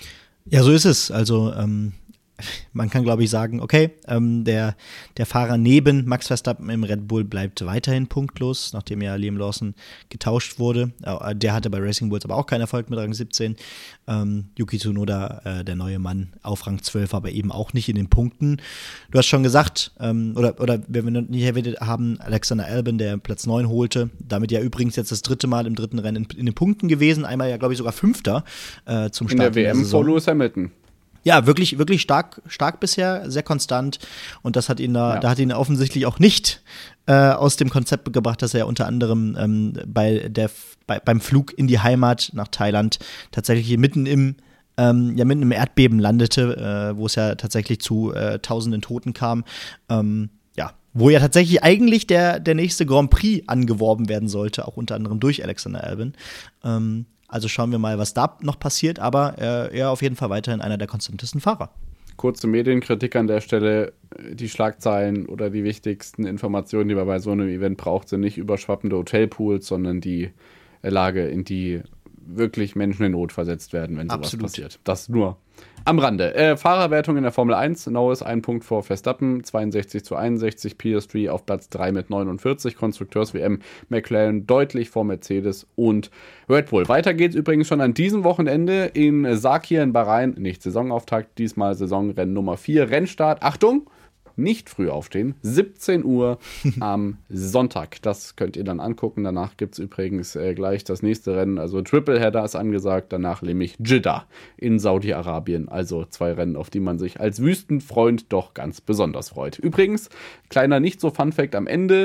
Ja, so ist es. Also ähm, man kann, glaube ich, sagen, okay, ähm, der, der Fahrer neben Max Verstappen im Red Bull bleibt weiterhin punktlos, nachdem ja Liam Lawson getauscht wurde. Äh, der hatte bei Racing Bulls aber auch keinen Erfolg mit Rang siebzehn. Ähm, Yuki Tsunoda, äh, der neue Mann, auf Rang zwölf, aber eben auch nicht in den Punkten. Du hast schon gesagt, ähm, oder, oder wenn wir nicht erwähnt haben, Alexander Albon, der Platz neun holte, damit ja übrigens jetzt das dritte Mal im dritten Rennen in, in den Punkten gewesen, einmal ja, glaube ich, sogar Fünfter äh, zum Start in der W M vor Lewis Hamilton. Ja, wirklich, wirklich stark, stark bisher, sehr konstant. Und das hat ihn da, ja. da hat ihn offensichtlich auch nicht äh, aus dem Konzept gebracht, dass er unter anderem ähm, bei der, bei, beim Flug in die Heimat nach Thailand tatsächlich mitten im, ähm, ja, mitten im Erdbeben landete, äh, wo es ja tatsächlich zu äh, tausenden Toten kam. Ähm, ja, wo ja tatsächlich eigentlich der, der nächste Grand Prix angeworben werden sollte, auch unter anderem durch Alexander Albon. Ähm, Also schauen wir mal, was da noch passiert, aber äh, er auf jeden Fall weiterhin einer der konstantesten Fahrer. Kurze Medienkritik an der Stelle. Die Schlagzeilen oder die wichtigsten Informationen, die man bei so einem Event braucht, sind nicht überschwappende Hotelpools, sondern die Lage, in die wirklich Menschen in Not versetzt werden, wenn sowas Absolut. passiert. Das nur am Rande. Äh, Fahrerwertung in der Formel eins. Norris ein Punkt vor Verstappen, zweiundsechzig zu einundsechzig. Piastri auf Platz drei mit neunundvierzig. Konstrukteurs-W M McLaren deutlich vor Mercedes und Red Bull. Weiter geht's übrigens schon an diesem Wochenende in Sakir in Bahrain. Nicht Saisonauftakt, diesmal Saisonrennen Nummer vier. Rennstart, Achtung! Nicht früh aufstehen, siebzehn Uhr am Sonntag. Das könnt ihr dann angucken. Danach gibt es übrigens äh, gleich das nächste Rennen. Also Tripleheader ist angesagt. Danach nämlich Jeddah in Saudi-Arabien. Also zwei Rennen, auf die man sich als Wüstenfreund doch ganz besonders freut. Übrigens, kleiner nicht so Fun-Fact am Ende.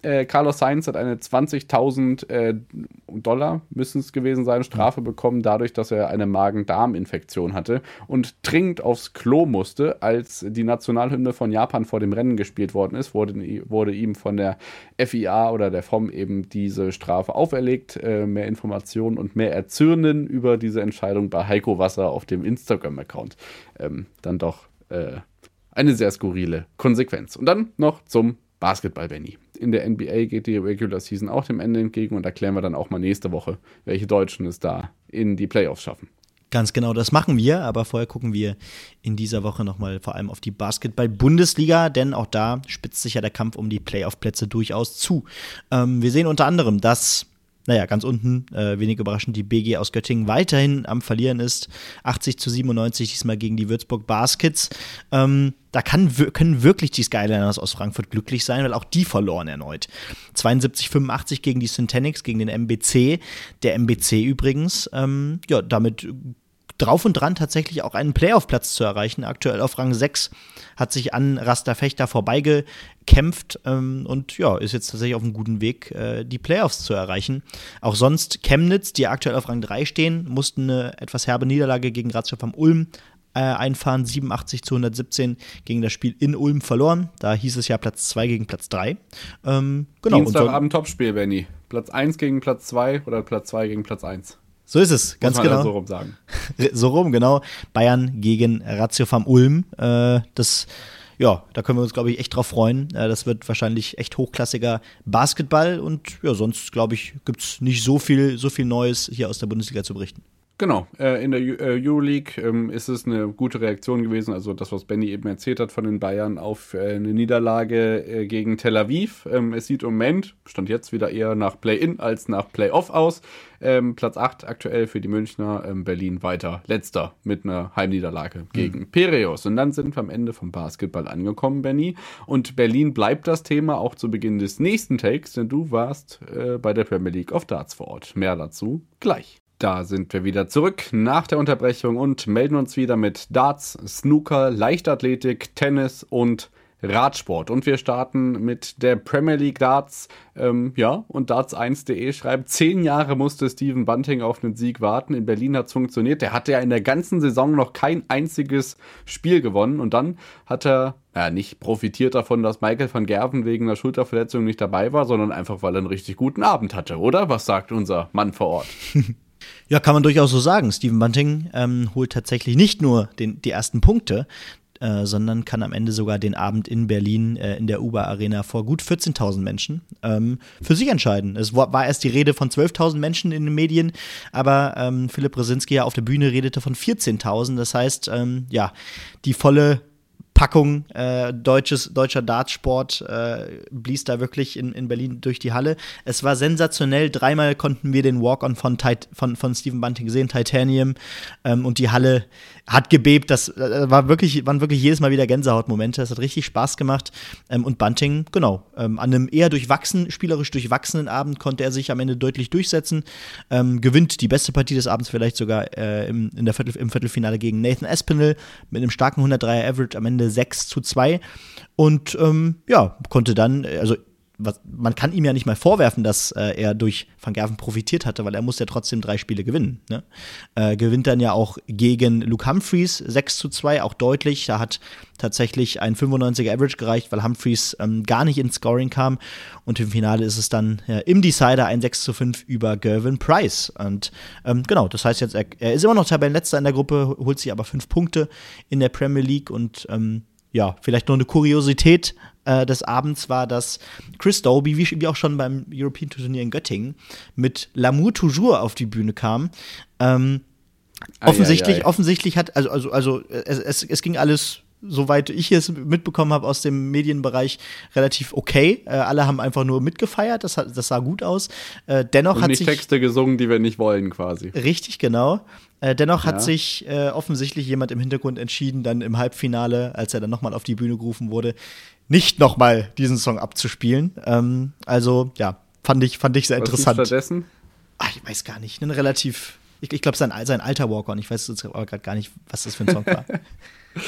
Äh, Carlos Sainz hat eine zwanzigtausend äh, Dollar, müssen es gewesen sein, Strafe bekommen, dadurch, dass er eine Magen-Darm-Infektion hatte und dringend aufs Klo musste. Als die Nationalhymne von Japan vor dem Rennen gespielt worden ist, wurde, wurde ihm von der F I A oder der F O M eben diese Strafe auferlegt. Äh, mehr Informationen und mehr Erzürnen über diese Entscheidung bei Heiko Wasser auf dem Instagram-Account. Ähm, dann doch äh, eine sehr skurrile Konsequenz. Und dann noch zum Basketball, Benny. In der N B A geht die Regular Season auch dem Ende entgegen und erklären wir dann auch mal nächste Woche, welche Deutschen es da in die Playoffs schaffen. Ganz genau, das machen wir, aber vorher gucken wir in dieser Woche nochmal vor allem auf die Basketball-Bundesliga, denn auch da spitzt sich ja der Kampf um die Playoff-Plätze durchaus zu. Ähm, wir sehen unter anderem, dass Naja, ganz unten, äh, wenig überraschend, die B G aus Göttingen weiterhin am Verlieren ist. achtzig zu siebenundneunzig diesmal gegen die Würzburg Baskets. Ähm, da kann, können wirklich die Skyliners aus Frankfurt glücklich sein, weil auch die verloren erneut. zweiundsiebzig fünfundachtzig gegen die Syntanix, gegen den M B C. Der M B C übrigens, ähm, ja, damit drauf und dran, tatsächlich auch einen Playoff-Platz zu erreichen. Aktuell auf Rang sechs, hat sich an Rasta Fechter vorbeigekämpft ähm, und ja, ist jetzt tatsächlich auf einem guten Weg, äh, die Playoffs zu erreichen. Auch sonst Chemnitz, die aktuell auf Rang drei stehen, mussten eine etwas herbe Niederlage gegen Ratio vom Ulm äh, einfahren. siebenundachtzig zu hundertsiebzehn gegen das Spiel in Ulm verloren. Da hieß es ja Platz zwei gegen Platz drei. Ähm, genau. Dienstagabend Topspiel, Benny. Platz eins gegen Platz zwei oder Platz zwei gegen Platz eins. So ist es, ganz Muss man genau. Ja so rum sagen. So rum, genau. Bayern gegen Ratio vom Ulm. Äh, das, ja, da können wir uns, glaube ich, echt drauf freuen. Äh, das wird wahrscheinlich echt hochklassiger Basketball und ja, sonst, glaube ich, gibt es nicht so viel, so viel Neues hier aus der Bundesliga zu berichten. Genau, äh, in der Ju- äh, Euroleague ähm, ist es eine gute Reaktion gewesen, also das, was Benny eben erzählt hat von den Bayern auf äh, eine Niederlage äh, gegen Tel Aviv. Ähm, es sieht im Moment, stand jetzt wieder eher nach Play-In als nach Play-Off aus. Ähm, Platz acht aktuell für die Münchner, ähm, Berlin weiter letzter mit einer Heimniederlage gegen mhm. Piräus. Und dann sind wir am Ende vom Basketball angekommen, Benny. Und Berlin bleibt das Thema auch zu Beginn des nächsten Takes, denn du warst äh, bei der Premier League of Darts vor Ort. Mehr dazu gleich. Da sind wir wieder zurück nach der Unterbrechung und melden uns wieder mit Darts, Snooker, Leichtathletik, Tennis und Radsport. Und wir starten mit der Premier League Darts. Ähm, ja, und darts eins punkt de schreibt, zehn Jahre musste Steven Bunting auf einen Sieg warten. In Berlin hat es funktioniert. Der hatte ja in der ganzen Saison noch kein einziges Spiel gewonnen. Und dann hat er ja nicht profitiert davon, dass Michael van Gerven wegen einer Schulterverletzung nicht dabei war, sondern einfach, weil er einen richtig guten Abend hatte, oder? Was sagt unser Mann vor Ort? Ja, kann man durchaus so sagen. Steven Bunting ähm, holt tatsächlich nicht nur den, die ersten Punkte, äh, sondern kann am Ende sogar den Abend in Berlin äh, in der U B A Arena vor gut vierzehntausend Menschen ähm, für sich entscheiden. Es war, war erst die Rede von zwölftausend Menschen in den Medien, aber ähm, Philipp Brzezinski ja auf der Bühne redete von vierzehntausend. Das heißt, ähm, ja, die volle Packung äh, deutsches, deutscher Dartsport äh, blies da wirklich in, in Berlin durch die Halle. Es war sensationell. Dreimal konnten wir den Walk-On von, Tit- von, von Steven Bunting sehen, Titanium. Ähm, und die Halle hat gebebt. Das äh, war wirklich, waren wirklich jedes Mal wieder Gänsehautmomente. Das hat richtig Spaß gemacht. Ähm, und Bunting, genau, ähm, an einem eher durchwachsen, spielerisch durchwachsenen Abend konnte er sich am Ende deutlich durchsetzen. Ähm, gewinnt die beste Partie des Abends vielleicht sogar äh, im, in der Viertel, im Viertelfinale gegen Nathan Aspinall mit einem starken hundertdreier Average am Ende sechs zu zwei und ähm, ja, konnte dann, also was, man kann ihm ja nicht mal vorwerfen, dass äh, er durch Van Gerven profitiert hatte, weil er muss ja trotzdem drei Spiele gewinnen. Ne? Äh, gewinnt dann ja auch gegen Luke Humphreys sechs zu zwei, auch deutlich. Da hat tatsächlich ein fünfundneunziger Average gereicht, weil Humphreys ähm, gar nicht ins Scoring kam. Und im Finale ist es dann äh, im Decider ein sechs zu fünf über Gervin Price. Und ähm, genau, das heißt jetzt, er, er ist immer noch Tabellenletzter in der Gruppe, holt sich aber fünf Punkte in der Premier League und ähm, ja, vielleicht noch eine Kuriosität äh, des Abends war, dass Chris Dobey, wie, wie auch schon beim European Turnier in Göttingen, mit L'amour toujours auf die Bühne kam. Ähm, ei, offensichtlich, ei, ei. offensichtlich hat, also, also, also es, es, es ging alles, soweit ich es mitbekommen habe aus dem Medienbereich, relativ okay. Äh, alle haben einfach nur mitgefeiert, das, hat, das sah gut aus. Äh, dennoch Und hat nicht sich Texte gesungen, die wir nicht wollen, quasi. Richtig, genau. Äh, dennoch hat ja. sich äh, offensichtlich jemand im Hintergrund entschieden, dann im Halbfinale, als er dann nochmal auf die Bühne gerufen wurde, nicht nochmal diesen Song abzuspielen. Ähm, also, ja, fand ich, fand ich sehr Was interessant. Was stattdessen? Ach, ich weiß gar nicht. Ein relativ, ich, ich glaube, sein, sein alter Walk-On. Ich weiß jetzt aber gerade gar nicht, was das für ein Song war.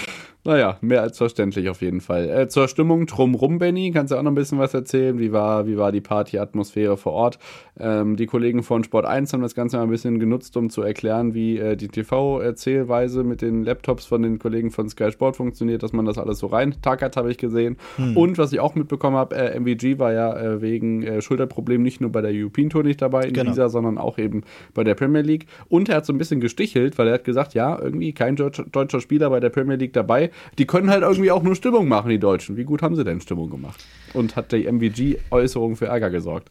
Naja, mehr als verständlich auf jeden Fall. Äh, zur Stimmung drumrum, Benny, kannst du auch noch ein bisschen was erzählen? Wie war, wie war die Partyatmosphäre vor Ort? Ähm, die Kollegen von Sport eins haben das Ganze mal ein bisschen genutzt, um zu erklären, wie äh, die T V-Erzählweise mit den Laptops von den Kollegen von Sky Sport funktioniert, dass man das alles so reintackert, habe ich gesehen. Hm. Und was ich auch mitbekommen habe, äh, M V G war ja äh, wegen äh, Schulterproblemen nicht nur bei der European Tour nicht dabei in genau. dieser, sondern auch eben bei der Premier League. Und er hat so ein bisschen gestichelt, weil er hat gesagt, ja, irgendwie kein deutscher, deutscher Spieler bei der Premier League dabei. Die können halt irgendwie auch nur Stimmung machen, die Deutschen. Wie gut haben sie denn Stimmung gemacht? Und hat die M V G-Äußerung für Ärger gesorgt?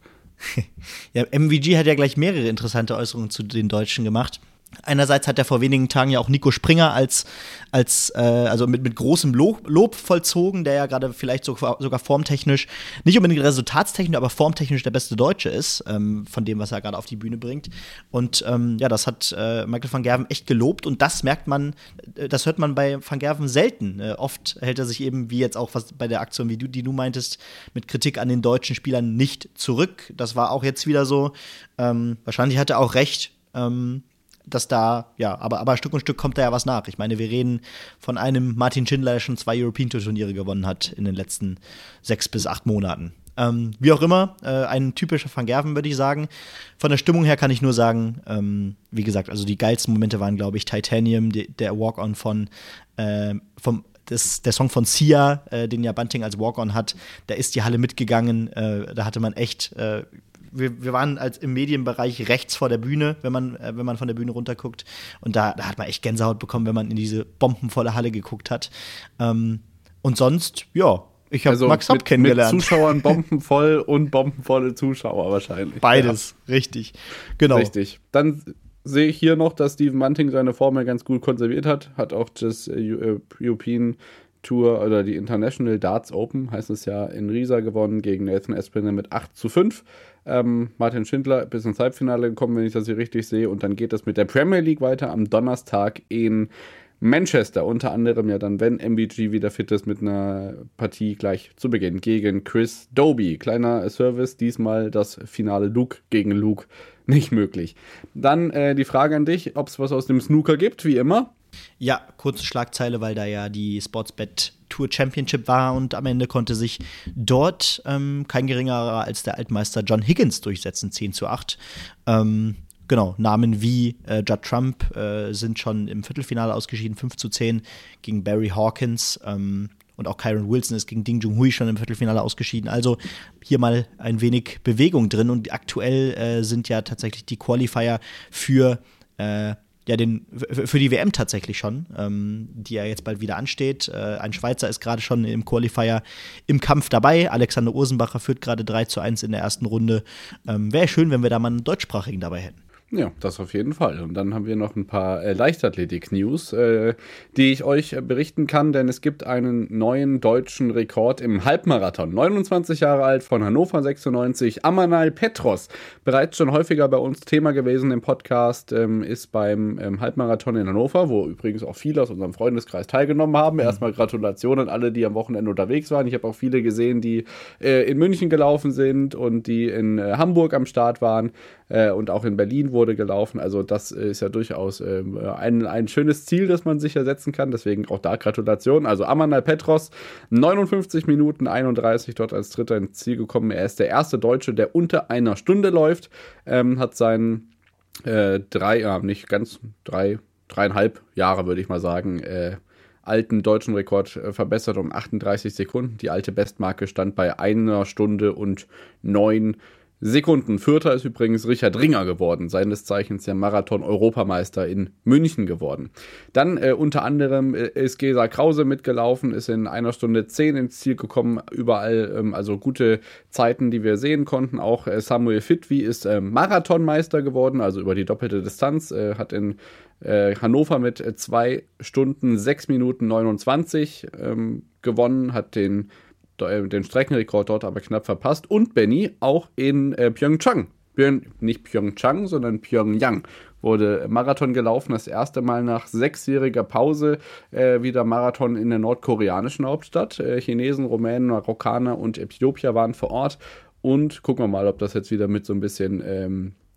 Ja, M V G hat ja gleich mehrere interessante Äußerungen zu den Deutschen gemacht. Einerseits hat er vor wenigen Tagen ja auch Nico Springer als, als äh, also mit, mit großem Lob, Lob vollzogen, der ja gerade vielleicht sogar, sogar formtechnisch, nicht unbedingt resultatstechnisch, aber formtechnisch der beste Deutsche ist, ähm, von dem, was er gerade auf die Bühne bringt. Und ähm, ja, das hat äh, Michael van Gerwen echt gelobt und das merkt man, äh, das hört man bei van Gerwen selten. Äh, oft hält er sich eben, wie jetzt auch was bei der Aktion, wie du, die du meintest, mit Kritik an den deutschen Spielern nicht zurück. Das war auch jetzt wieder so. Ähm, wahrscheinlich hat er auch recht, ähm, dass da, ja, aber, aber Stück und Stück kommt da ja was nach. Ich meine, wir reden von einem Martin Schindler, der schon zwei European Tour Turniere gewonnen hat in den letzten sechs bis acht Monaten. Ähm, wie auch immer, äh, ein typischer Van Gerwen, würde ich sagen. Von der Stimmung her kann ich nur sagen, ähm, wie gesagt, also die geilsten Momente waren, glaube ich, Titanium, die, der Walk-On von, äh, vom Das, der Song von Sia, äh, den ja Bunting als Walk-On hat, da ist die Halle mitgegangen. Äh, da hatte man echt, äh, wir, wir waren als im Medienbereich rechts vor der Bühne, wenn man, äh, wenn man von der Bühne runterguckt. Und da, da hat man echt Gänsehaut bekommen, wenn man in diese bombenvolle Halle geguckt hat. Ähm, und sonst, ja, ich habe also Max Hopp mit, kennengelernt. Mit Zuschauern bombenvoll und bombenvolle Zuschauer wahrscheinlich. Beides, ja. Richtig. Genau. Richtig. Dann sehe ich hier noch, dass Steven Bunting seine Formel ganz gut konserviert hat. Hat auch das äh, European Tour oder die International Darts Open, heißt es ja, in Riesa gewonnen gegen Nathan Aspinall mit acht zu fünf. Ähm, Martin Schindler bis ins Halbfinale gekommen, wenn ich das hier richtig sehe. Und dann geht es mit der Premier League weiter am Donnerstag in Manchester. Unter anderem ja dann, wenn M V G wieder fit ist, mit einer Partie gleich zu Beginn gegen Chris Doby. Kleiner Service, diesmal das Finale Luke gegen Luke nicht möglich. Dann äh, die Frage an dich, ob es was aus dem Snooker gibt, wie immer. Ja, kurze Schlagzeile, weil da ja die Sportsbet Tour Championship war und am Ende konnte sich dort ähm, kein geringerer als der Altmeister John Higgins durchsetzen, zehn zu acht. Ähm, genau, Namen wie äh, Judd Trump äh, sind schon im Viertelfinale ausgeschieden, fünf zu zehn gegen Barry Hawkins. Ähm, und auch Kyron Wilson ist gegen Ding Junhui schon im Viertelfinale ausgeschieden. Also hier mal ein wenig Bewegung drin. Und aktuell äh, sind ja tatsächlich die Qualifier für äh, Ja, den, für die W M tatsächlich schon, ähm, die ja jetzt bald wieder ansteht. Äh, ein Schweizer ist gerade schon im Qualifier im Kampf dabei. Alexander Ursenbacher führt gerade drei zu eins in der ersten Runde. Ähm, Wäre schön, wenn wir da mal einen deutschsprachigen dabei hätten. Ja, das auf jeden Fall. Und dann haben wir noch ein paar äh, Leichtathletik-News, äh, die ich euch äh, berichten kann, denn es gibt einen neuen deutschen Rekord im Halbmarathon. neunundzwanzig Jahre alt, von Hannover sechsundneunzig, Amanal Petros. Bereits schon häufiger bei uns Thema gewesen im Podcast, ähm, ist beim ähm, Halbmarathon in Hannover, wo übrigens auch viele aus unserem Freundeskreis teilgenommen haben. Mhm. Erstmal Gratulation an alle, die am Wochenende unterwegs waren. Ich habe auch viele gesehen, die äh, in München gelaufen sind und die in äh, Hamburg am Start waren. Äh, und auch in Berlin wurde gelaufen. Also das ist ja durchaus äh, ein, ein schönes Ziel, das man sich ja setzen kann. Deswegen auch da Gratulation. Also Amanal Petros, neunundfünfzig Minuten einunddreißig dort als Dritter ins Ziel gekommen. Er ist der erste Deutsche, der unter einer Stunde läuft. Ähm, hat seinen äh, drei, ja nicht ganz, drei, dreieinhalb Jahre, würde ich mal sagen, äh, alten deutschen Rekord äh, verbessert um achtunddreißig Sekunden. Die alte Bestmarke stand bei einer Stunde und neun Sekunden. Vierter ist übrigens Richard Ringer geworden, seines Zeichens der Marathon-Europameister in München geworden. Dann äh, unter anderem äh, ist Gesa Krause mitgelaufen, ist in einer Stunde zehn ins Ziel gekommen, überall ähm, also gute Zeiten, die wir sehen konnten. Auch äh, Samuel Fitwi ist äh, Marathonmeister geworden, also über die doppelte Distanz, äh, hat in äh, Hannover mit äh, zwei Stunden sechs Minuten neunundzwanzig ähm, gewonnen, hat den den Streckenrekord dort aber knapp verpasst. Und Benny auch in äh, Pyeongchang. Pyeong, nicht Pyeongchang, sondern Pyongyang wurde Marathon gelaufen. Das erste Mal nach sechsjähriger Pause äh, wieder Marathon in der nordkoreanischen Hauptstadt. Äh, Chinesen, Rumänen, Marokkaner und Äthiopier waren vor Ort. Und gucken wir mal, ob das jetzt wieder mit so ein bisschen ähm,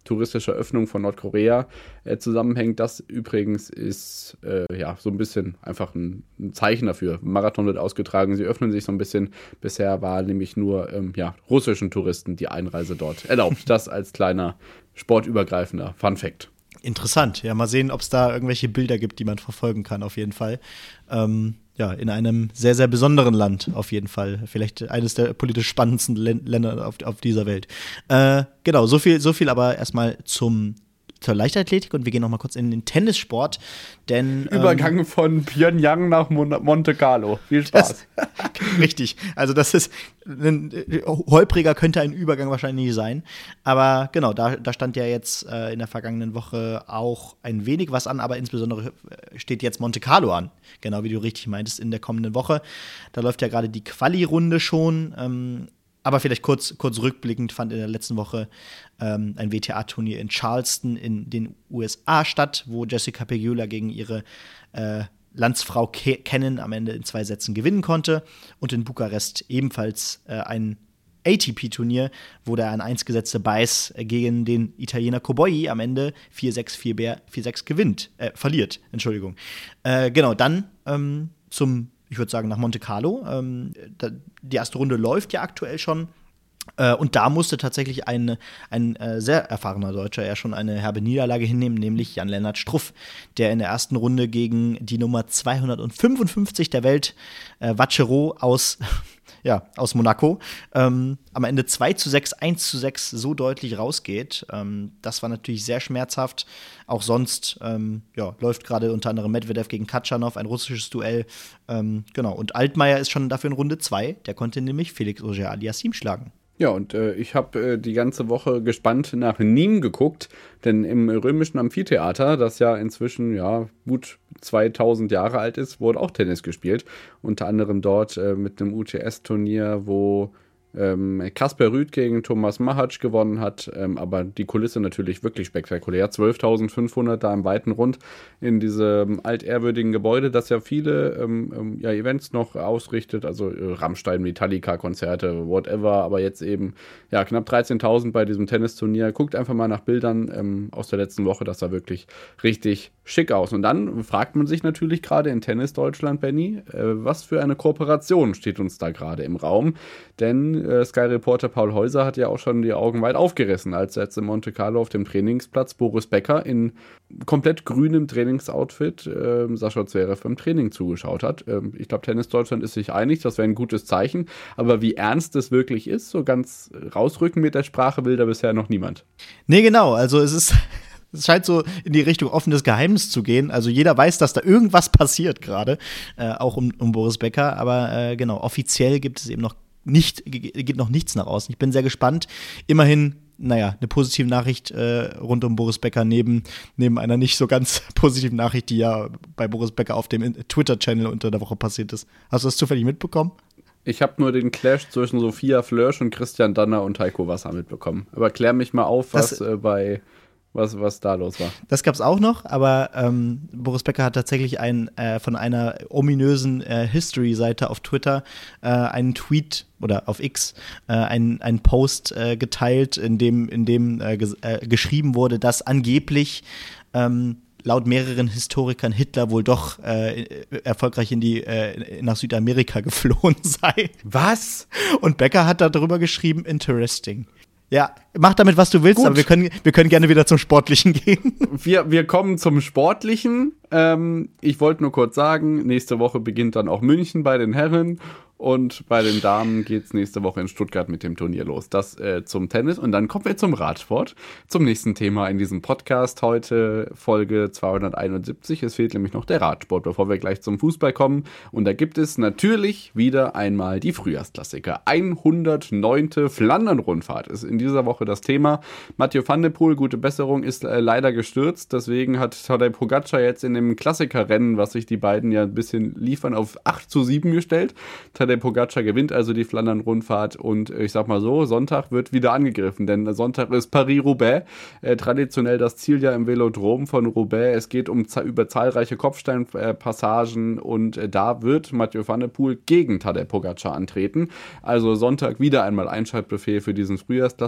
touristische Öffnung von Nordkorea äh, zusammenhängt. Das übrigens ist äh, ja so ein bisschen einfach ein, ein Zeichen dafür. Marathon wird ausgetragen, sie öffnen sich so ein bisschen. Bisher war nämlich nur ähm, ja, russischen Touristen die Einreise dort erlaubt. Das als kleiner sportübergreifender Fun-Fact. Interessant. Ja, mal sehen, ob es da irgendwelche Bilder gibt, die man verfolgen kann, auf jeden Fall. Ähm, ja, in einem sehr, sehr besonderen Land, auf jeden Fall. Vielleicht eines der politisch spannendsten Länder auf, auf dieser Welt. Äh, genau, so viel, so viel aber erstmal zum zur Leichtathletik und wir gehen noch mal kurz in den Tennissport, denn Übergang ähm, von Pyongyang nach Mon- Monte Carlo. Viel Spaß. Das, richtig. Also das ist ein holpriger könnte ein Übergang wahrscheinlich nicht sein, aber genau, da, da stand ja jetzt äh, in der vergangenen Woche auch ein wenig was an, aber insbesondere steht jetzt Monte Carlo an. Genau, wie du richtig meintest, in der kommenden Woche. Da läuft ja gerade die Quali-Runde schon. Ähm, Aber vielleicht kurz, kurz rückblickend fand in der letzten Woche ähm, ein W T A-Turnier in Charleston in den U S A statt, wo Jessica Pegula gegen ihre äh, Landsfrau Ke- Kenin am Ende in zwei Sätzen gewinnen konnte. Und in Bukarest ebenfalls äh, ein A T P-Turnier, wo der an eins gesetzte Baez gegen den Italiener Koboi am Ende vier sechs, vier sechs gewinnt, äh, verliert, Entschuldigung. Äh, genau, dann ähm, zum Ich würde sagen, nach Monte Carlo. Ähm, da, die erste Runde läuft ja aktuell schon. Äh, und da musste tatsächlich ein, ein äh, sehr erfahrener Deutscher ja schon eine herbe Niederlage hinnehmen, nämlich Jan-Lennart Struff, der in der ersten Runde gegen die Nummer zweihundertfünfundfünfzig der Welt, äh, Vachereau aus, ja, aus Monaco, ähm, am Ende zwei zu sechs, eins zu sechs so deutlich rausgeht. Ähm, das war natürlich sehr schmerzhaft. Auch sonst ähm, ja, läuft gerade unter anderem Medvedev gegen Katschanov, ein russisches Duell. Ähm, genau, und Altmaier ist schon dafür in Runde zwei. Der konnte nämlich Felix Auger-Aliassime schlagen. Ja, und äh, ich habe äh, die ganze Woche gespannt nach Nîmes geguckt, denn im römischen Amphitheater, das ja inzwischen ja gut zweitausend Jahre alt ist, wurde auch Tennis gespielt. Unter anderem dort äh, mit einem U T S-Turnier, wo ähm, Kasper Rüth gegen Thomas Machac gewonnen hat, ähm, aber die Kulisse natürlich wirklich spektakulär. zwölftausendfünfhundert da im weiten Rund in diesem altehrwürdigen Gebäude, das ja viele ähm, ja, Events noch ausrichtet, also äh, Rammstein, Metallica-Konzerte, whatever, aber jetzt eben ja knapp dreizehntausend bei diesem Tennisturnier. Guckt einfach mal nach Bildern ähm, aus der letzten Woche, das sah wirklich richtig schick aus. Und dann fragt man sich natürlich gerade in Tennis Deutschland, Benny, äh, was für eine Kooperation steht uns da gerade im Raum, denn äh, Sky-Reporter Paul Häuser hat ja auch schon die Augen weit aufgerissen, als jetzt in Monte Carlo auf dem Trainingsplatz Boris Becker in komplett grünem Trainingsoutfit äh, Sascha Zverev beim Training zugeschaut hat. Ähm, ich glaube, Tennis Deutschland ist sich einig, das wäre ein gutes Zeichen, aber wie ernst es wirklich ist, so ganz rausrücken mit der Sprache will da bisher noch niemand. Nee, genau, also es ist Es scheint so in die Richtung offenes Geheimnis zu gehen. Also jeder weiß, dass da irgendwas passiert gerade, äh, auch um, um Boris Becker. Aber äh, genau, offiziell gibt es eben noch nicht, geht noch nichts nach außen. Ich bin sehr gespannt. Immerhin, naja, eine positive Nachricht äh, rund um Boris Becker neben, neben einer nicht so ganz positiven Nachricht, die ja bei Boris Becker auf dem Twitter-Channel unter der Woche passiert ist. Hast du das zufällig mitbekommen? Ich habe nur den Clash zwischen Sophia Flörsch und Christian Danner und Heiko Wasser mitbekommen. Aber klär mich mal auf, was das, äh, bei Was, was da los war. Das gab's auch noch, aber ähm, Boris Becker hat tatsächlich ein, äh, von einer ominösen äh, History-Seite auf Twitter äh, einen Tweet oder auf X äh, einen, einen Post äh, geteilt, in dem, in dem äh, ges- äh, geschrieben wurde, dass angeblich ähm, laut mehreren Historikern Hitler wohl doch äh, erfolgreich in die äh, nach Südamerika geflohen sei. Was? Und Becker hat da drüber geschrieben, interesting. Ja, mach damit, was du willst, Gut. aber wir können, wir können gerne wieder zum Sportlichen gehen. Wir, wir kommen zum Sportlichen. Ähm, ich wollte nur kurz sagen, nächste Woche beginnt dann auch München bei den Herren und bei den Damen geht's nächste Woche in Stuttgart mit dem Turnier los. Das äh, zum Tennis und dann kommen wir zum Radsport, zum nächsten Thema in diesem Podcast. Heute Folge zweihunderteinundsiebzig. Es fehlt nämlich noch der Radsport, bevor wir gleich zum Fußball kommen. Und da gibt es natürlich wieder einmal die Frühjahrsklassiker. hundertneunte Flandern-Rundfahrt ist in dieser Woche das Thema. Mathieu van der Poel, gute Besserung, ist äh, leider gestürzt. Deswegen hat Tadej Pogačar jetzt in dem Klassikerrennen, was sich die beiden ja ein bisschen liefern, auf acht zu sieben gestellt. Tadej Pogačar gewinnt also die Flandern-Rundfahrt und ich sag mal so, Sonntag wird wieder angegriffen, denn Sonntag ist Paris-Roubaix, äh, traditionell das Ziel ja im Velodrom von Roubaix. Es geht um über zahlreiche Kopfsteinpassagen und äh, da wird Mathieu van der Poel gegen Tadej Pogačar antreten. Also Sonntag wieder einmal Einschaltbefehl für diesen Frühjahrsklassiker, der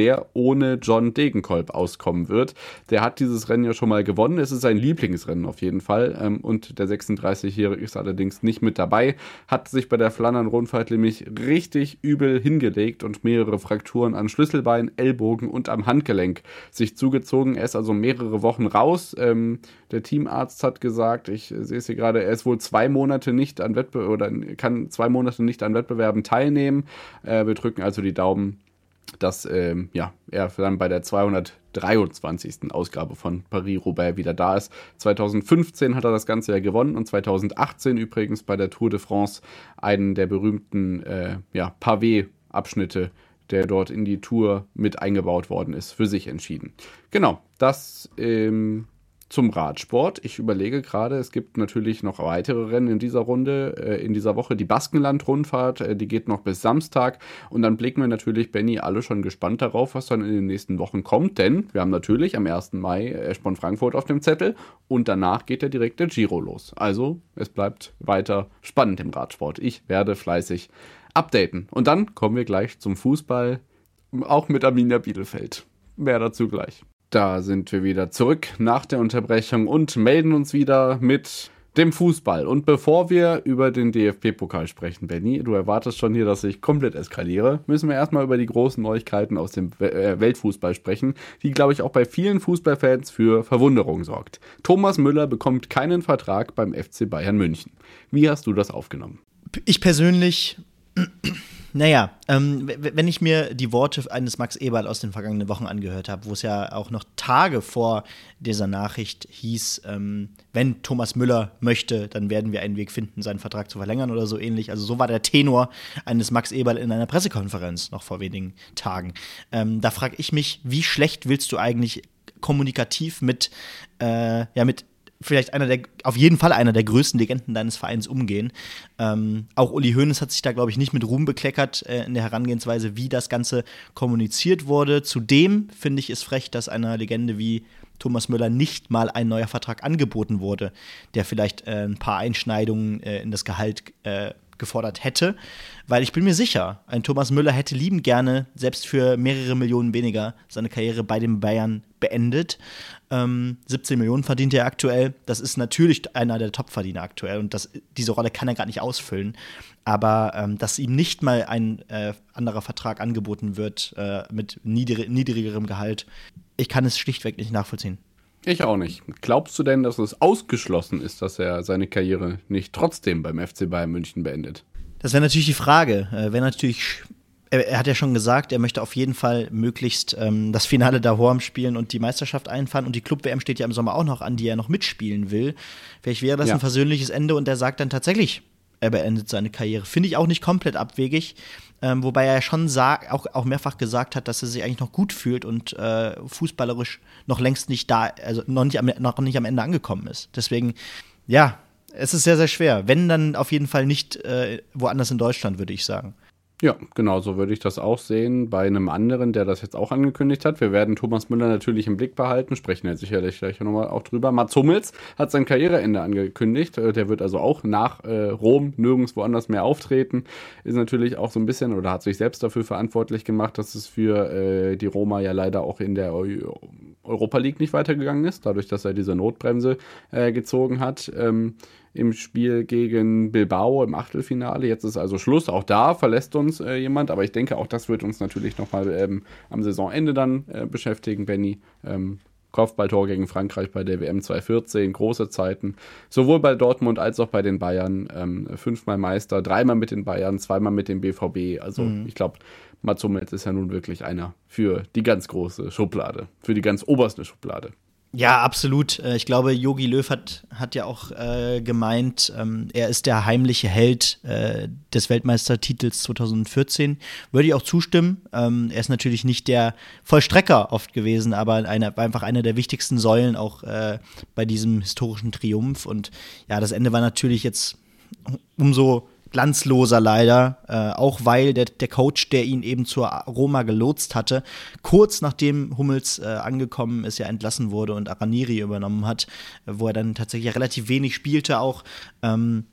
der ohne John Degenkolb auskommen wird. Der hat dieses Rennen ja schon mal gewonnen. Es ist sein Lieblingsrennen auf jeden Fall. Ähm, und der sechsunddreißigjährige ist allerdings nicht mit dabei. Hat sich bei der Flandern-Rundfahrt nämlich richtig übel hingelegt und mehrere Frakturen an Schlüsselbein, Ellbogen und am Handgelenk sich zugezogen. Er ist also mehrere Wochen raus. Ähm, der Teamarzt hat gesagt, ich sehe es hier gerade, er ist wohl zwei Monate nicht an Wettbewerben oder kann zwei Monate nicht an Wettbewerben teilnehmen. Äh, wir drücken also die Daumen, dass ähm, ja, er dann bei der zweihundertdreiundzwanzigsten Ausgabe von Paris-Roubaix wieder da ist. zweitausendfünfzehn hat er das Ganze ja gewonnen und zweitausendachtzehn übrigens bei der Tour de France einen der berühmten äh, ja, Pavé-Abschnitte, der dort in die Tour mit eingebaut worden ist, für sich entschieden. Genau, das ähm, zum Radsport. Ich überlege gerade, es gibt natürlich noch weitere Rennen in dieser Runde, äh, in dieser Woche. Die Baskenland-Rundfahrt, äh, die geht noch bis Samstag. Und dann blicken wir natürlich, Benny, alle schon gespannt darauf, was dann in den nächsten Wochen kommt. Denn wir haben natürlich am ersten Mai Eschborn-Frankfurt auf dem Zettel und danach geht ja direkt der Giro los. Also es bleibt weiter spannend im Radsport. Ich werde fleißig updaten. Und dann kommen wir gleich zum Fußball, auch mit Arminia Bielefeld. Mehr dazu gleich. Da sind wir wieder zurück nach der Unterbrechung und melden uns wieder mit dem Fußball. Und bevor wir über den D F B-Pokal sprechen, Benny, du erwartest schon hier, dass ich komplett eskaliere, müssen wir erstmal über die großen Neuigkeiten aus dem Weltfußball sprechen, die, glaube ich, auch bei vielen Fußballfans für Verwunderung sorgt. Thomas Müller bekommt keinen Vertrag beim F C Bayern München. Wie hast du das aufgenommen? Ich persönlich... Naja, ähm, wenn ich mir die Worte eines Max Eberl aus den vergangenen Wochen angehört habe, wo es ja auch noch Tage vor dieser Nachricht hieß, ähm, wenn Thomas Müller möchte, dann werden wir einen Weg finden, seinen Vertrag zu verlängern oder so ähnlich. Also so war der Tenor eines Max Eberl in einer Pressekonferenz noch vor wenigen Tagen. Ähm, da frage ich mich, wie schlecht willst du eigentlich kommunikativ mit, äh, ja, mit vielleicht einer der, auf jeden Fall einer der größten Legenden deines Vereins umgehen. Ähm, auch Uli Hoeneß hat sich da, glaube ich, nicht mit Ruhm bekleckert äh, in der Herangehensweise, wie das Ganze kommuniziert wurde. Zudem finde ich es frech, dass einer Legende wie Thomas Müller nicht mal ein neuer Vertrag angeboten wurde, der vielleicht äh, ein paar Einschneidungen äh, in das Gehalt äh, gefordert hätte, weil ich bin mir sicher, ein Thomas Müller hätte liebend gerne, selbst für mehrere Millionen weniger, seine Karriere bei den Bayern beendet. Ähm, siebzehn Millionen verdient er aktuell. Das ist natürlich einer der Topverdiener aktuell und das, diese Rolle kann er gar nicht ausfüllen. Aber ähm, dass ihm nicht mal ein äh, anderer Vertrag angeboten wird äh, mit niedrig- niedrigerem Gehalt, ich kann es schlichtweg nicht nachvollziehen. Ich auch nicht. Glaubst du denn, dass es ausgeschlossen ist, dass er seine Karriere nicht trotzdem beim F C Bayern München beendet? Das wäre natürlich die Frage. Äh, wäre natürlich, er, er hat ja schon gesagt, er möchte auf jeden Fall möglichst ähm, das Finale d'Ahorm spielen und die Meisterschaft einfahren. Und die Club-W M steht ja im Sommer auch noch an, die er noch mitspielen will. Vielleicht wäre das ja ein versöhnliches Ende und er sagt dann tatsächlich, er beendet seine Karriere. Finde ich auch nicht komplett abwegig. Ähm, wobei er schon sag, auch, auch mehrfach gesagt hat, dass er sich eigentlich noch gut fühlt und äh, fußballerisch noch längst nicht da, also noch nicht, am, noch nicht am Ende angekommen ist. Deswegen, ja, es ist sehr, sehr schwer. Wenn, dann auf jeden Fall nicht äh, woanders in Deutschland, würde ich sagen. Ja, genau, so würde ich das auch sehen. Bei einem anderen, der das jetzt auch angekündigt hat. Wir werden Thomas Müller natürlich im Blick behalten, sprechen ja sicherlich gleich nochmal auch drüber. Mats Hummels hat sein Karriereende angekündigt. Der wird also auch nach äh, Rom nirgendwo anders mehr auftreten. Ist natürlich auch so ein bisschen, oder hat sich selbst dafür verantwortlich gemacht, dass es für äh, die Roma ja leider auch in der Eu- Europa League nicht weitergegangen ist, dadurch, dass er diese Notbremse äh, gezogen hat. Ähm, im Spiel gegen Bilbao im Achtelfinale. Jetzt ist also Schluss. Auch da verlässt uns äh, jemand, aber ich denke, auch das wird uns natürlich nochmal ähm, am Saisonende dann äh, beschäftigen, Benny. Ähm, Kopfballtor gegen Frankreich bei der W M zweitausendvierzehn, große Zeiten. Sowohl bei Dortmund als auch bei den Bayern. Ähm, fünfmal Meister, dreimal mit den Bayern, zweimal mit dem B V B. Also mhm. ich glaube, Mats Hummels ist ja nun wirklich einer für die ganz große Schublade, für die ganz oberste Schublade. Ja, absolut. Ich glaube, Jogi Löw hat, hat ja auch äh, gemeint, ähm, er ist der heimliche Held äh, des Weltmeistertitels zweitausendvierzehn. Würde ich auch zustimmen. Ähm, er ist natürlich nicht der Vollstrecker oft gewesen, aber eine, einfach einer der wichtigsten Säulen auch äh, bei diesem historischen Triumph. Und ja, das Ende war natürlich jetzt umso glanzloser leider, äh, auch weil der, der Coach, der ihn eben zur Roma gelotst hatte, kurz nachdem Hummels äh, angekommen ist, ja entlassen wurde und Ranieri übernommen hat, äh, wo er dann tatsächlich relativ wenig spielte auch. Ähm,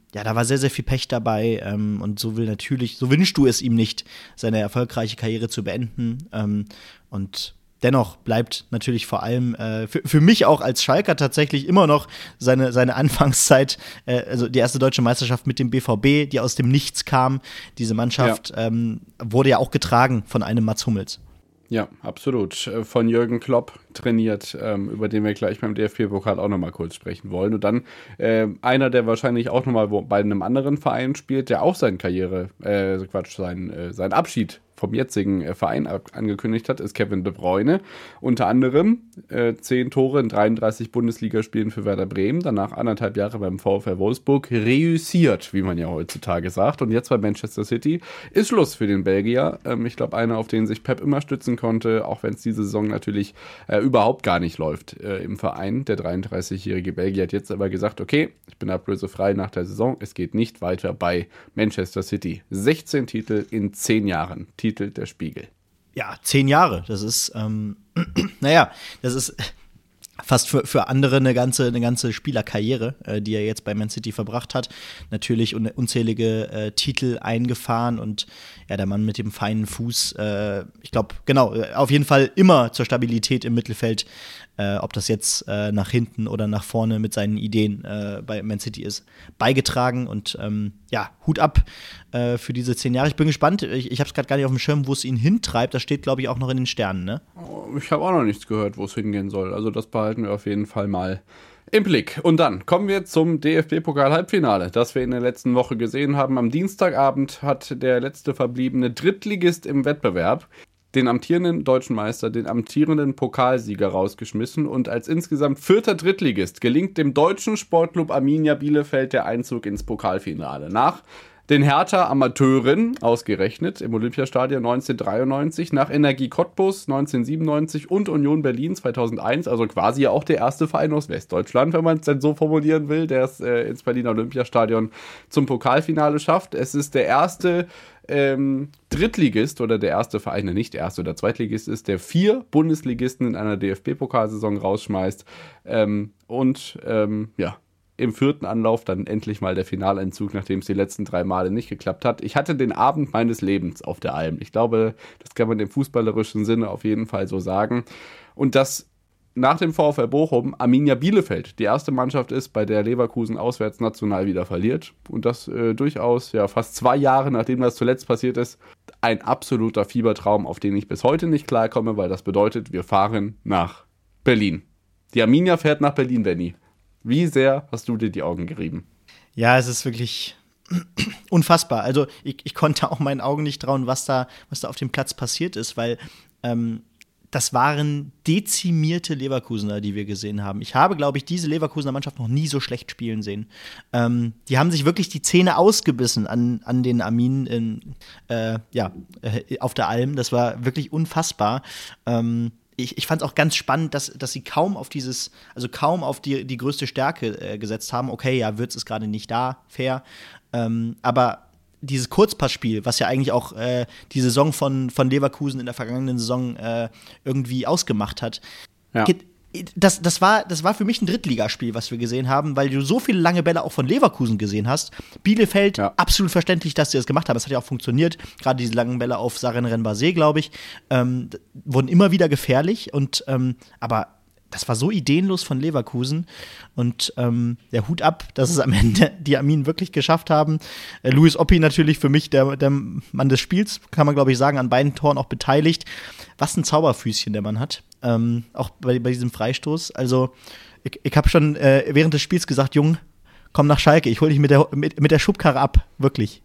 ja, da war sehr, sehr viel Pech dabei ähm, und so will natürlich, so wünschst du es ihm nicht, seine erfolgreiche Karriere zu beenden. Ähm, und dennoch bleibt natürlich vor allem äh, für, für mich auch als Schalker tatsächlich immer noch seine, seine Anfangszeit, äh, also die erste deutsche Meisterschaft mit dem B V B, die aus dem Nichts kam. Diese Mannschaft ja. ähm, wurde ja auch getragen von einem Mats Hummels. Ja, absolut. Von Jürgen Klopp trainiert, ähm, über den wir gleich beim D F B-Pokal auch nochmal kurz sprechen wollen. Und dann äh, einer, der wahrscheinlich auch nochmal bei einem anderen Verein spielt, der auch seine Karriere, äh, Quatsch, sein, äh, seinen Abschied vom jetzigen äh, Verein angekündigt hat, ist Kevin De Bruyne. Unter anderem äh, zehn Tore in dreiunddreißig Bundesligaspielen für Werder Bremen, danach anderthalb Jahre beim VfL Wolfsburg, reüssiert, wie man ja heutzutage sagt. Und jetzt bei Manchester City ist Schluss für den Belgier. Ähm, ich glaube, einer, auf den sich Pep immer stützen konnte, auch wenn es diese Saison natürlich äh, überhaupt gar nicht läuft äh, im Verein. Der dreiunddreißigjährige Belgier hat jetzt aber gesagt, okay, ich bin ablösefrei nach der Saison, es geht nicht weiter bei Manchester City. sechzehn Titel in zehn Jahren. Titel der Spiegel. Ja, zehn Jahre. Das ist, ähm, naja, das ist fast für, für andere eine ganze, eine ganze Spielerkarriere, äh, die er jetzt bei Man City verbracht hat. Natürlich un- unzählige äh, Titel eingefahren und ja, der Mann mit dem feinen Fuß, äh, ich glaube, genau, auf jeden Fall immer zur Stabilität im Mittelfeld, äh, ob das jetzt äh, nach hinten oder nach vorne mit seinen Ideen äh, bei Man City ist, beigetragen und ähm, ja, Hut ab äh, für diese zehn Jahre. Ich bin gespannt, ich, ich habe es gerade gar nicht auf dem Schirm, wo es ihn hintreibt, das steht, glaube ich, auch noch in den Sternen, ne? Ich habe auch noch nichts gehört, wo es hingehen soll, also das behalten wir auf jeden Fall mal im Blick. Und dann kommen wir zum D F B-Pokal-Halbfinale, das wir in der letzten Woche gesehen haben. Am Dienstagabend hat der letzte verbliebene Drittligist im Wettbewerb den amtierenden deutschen Meister, den amtierenden Pokalsieger rausgeschmissen und als insgesamt vierter Drittligist gelingt dem deutschen Sportclub Arminia Bielefeld der Einzug ins Pokalfinale. Nach den Hertha-Amateuren, ausgerechnet, im Olympiastadion neunzehnhundertdreiundneunzig, nach Energie Cottbus neunzehnhundertsiebenundneunzig und Union Berlin zweitausendeins, also quasi auch der erste Verein aus Westdeutschland, wenn man es denn so formulieren will, der es äh, ins Berliner Olympiastadion zum Pokalfinale schafft. Es ist der erste ähm, Drittligist oder der erste Verein, der nicht der erste oder Zweitligist ist, der vier Bundesligisten in einer D F B-Pokalsaison rausschmeißt ähm, und ähm, ja, im vierten Anlauf dann endlich mal der Finaleinzug, nachdem es die letzten drei Male nicht geklappt hat. Ich hatte den Abend meines Lebens auf der Alm. Ich glaube, das kann man im fußballerischen Sinne auf jeden Fall so sagen. Und dass nach dem VfL Bochum Arminia Bielefeld die erste Mannschaft ist, bei der Leverkusen auswärts national wieder verliert. Und das äh, durchaus ja fast zwei Jahre, nachdem das zuletzt passiert ist, ein absoluter Fiebertraum, auf den ich bis heute nicht klarkomme, weil das bedeutet, wir fahren nach Berlin. Die Arminia fährt nach Berlin, Benni. Wie sehr hast du dir die Augen gerieben? Ja, es ist wirklich unfassbar. Also ich, ich konnte auch meinen Augen nicht trauen, was da, was da auf dem Platz passiert ist, weil ähm, das waren dezimierte Leverkusener, die wir gesehen haben. Ich habe, glaube ich, diese Leverkusener Mannschaft noch nie so schlecht spielen sehen. Ähm, die haben sich wirklich die Zähne ausgebissen an, an den Arminen in, äh, ja, äh, auf der Alm. Das war wirklich unfassbar. Ähm, Ich, ich fand es auch ganz spannend, dass, dass sie kaum auf dieses, also kaum auf die, die größte Stärke äh, gesetzt haben. Okay, ja, Wirtz ist gerade nicht da, fair. Ähm, aber dieses Kurzpassspiel, was ja eigentlich auch äh, die Saison von, von Leverkusen in der vergangenen Saison äh, irgendwie ausgemacht hat, ja. geht, Das, das, war, das war für mich ein Drittligaspiel, was wir gesehen haben, weil du so viele lange Bälle auch von Leverkusen gesehen hast. Bielefeld, ja. absolut verständlich, dass sie das gemacht haben. Das hat ja auch funktioniert. Gerade diese langen Bälle auf Saren-Renbase, glaube ich, ähm, wurden immer wieder gefährlich. Und, ähm, aber das war so ideenlos von Leverkusen. Und ähm, der Hut ab, dass es am Ende die Arminen wirklich geschafft haben. Äh, Luis Oppi natürlich für mich der, der Mann des Spiels, kann man, glaube ich, sagen, an beiden Toren auch beteiligt. Was ein Zauberfüßchen der Mann hat. Ähm, auch bei, bei diesem Freistoß. Also, ich, ich habe schon äh, während des Spiels gesagt, Jung, komm nach Schalke, ich hole dich mit der, mit, mit der Schubkarre ab. Wirklich.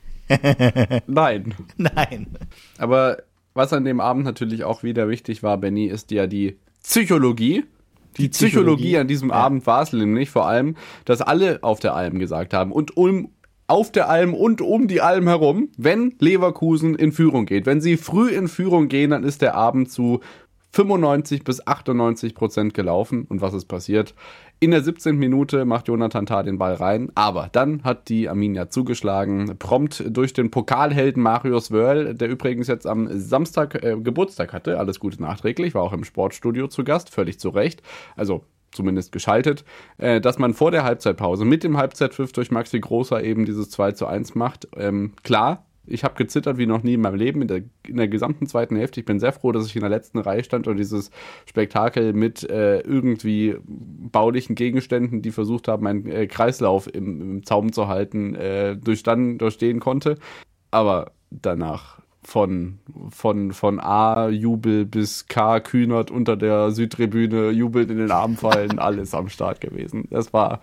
Nein. Nein. Aber was an dem Abend natürlich auch wieder wichtig war, Benni, ist ja die Psychologie. Die, die Psychologie. Psychologie an diesem ja. Abend war es nämlich vor allem, dass alle auf der Alm gesagt haben und um auf der Alm und um die Alm herum, wenn Leverkusen in Führung geht. Wenn sie früh in Führung gehen, dann ist der Abend zu fünfundneunzig bis achtundneunzig Prozent gelaufen. Und was ist passiert? In der siebzehnten Minute macht Jonathan Tah den Ball rein, aber dann hat die Arminia zugeschlagen, prompt durch den Pokalhelden Marius Wörl, der übrigens jetzt am Samstag äh, Geburtstag hatte, alles Gute nachträglich, war auch im Sportstudio zu Gast, völlig zu Recht. Also zumindest geschaltet, äh, dass man vor der Halbzeitpause mit dem Halbzeitpfiff durch Maxi Großer eben dieses zwei zu eins macht. Ähm, klar, ich habe gezittert wie noch nie in meinem Leben in der, in der gesamten zweiten Hälfte. Ich bin sehr froh, dass ich in der letzten Reihe stand und dieses Spektakel mit äh, irgendwie baulichen Gegenständen, die versucht haben, einen äh, Kreislauf im, im Zaum zu halten, äh, durchstanden, durchstehen konnte. Aber danach von, von, von A-Jubel bis K-Kühnert unter der Südtribüne, jubelnd in den Arm fallen, alles am Start gewesen. Das war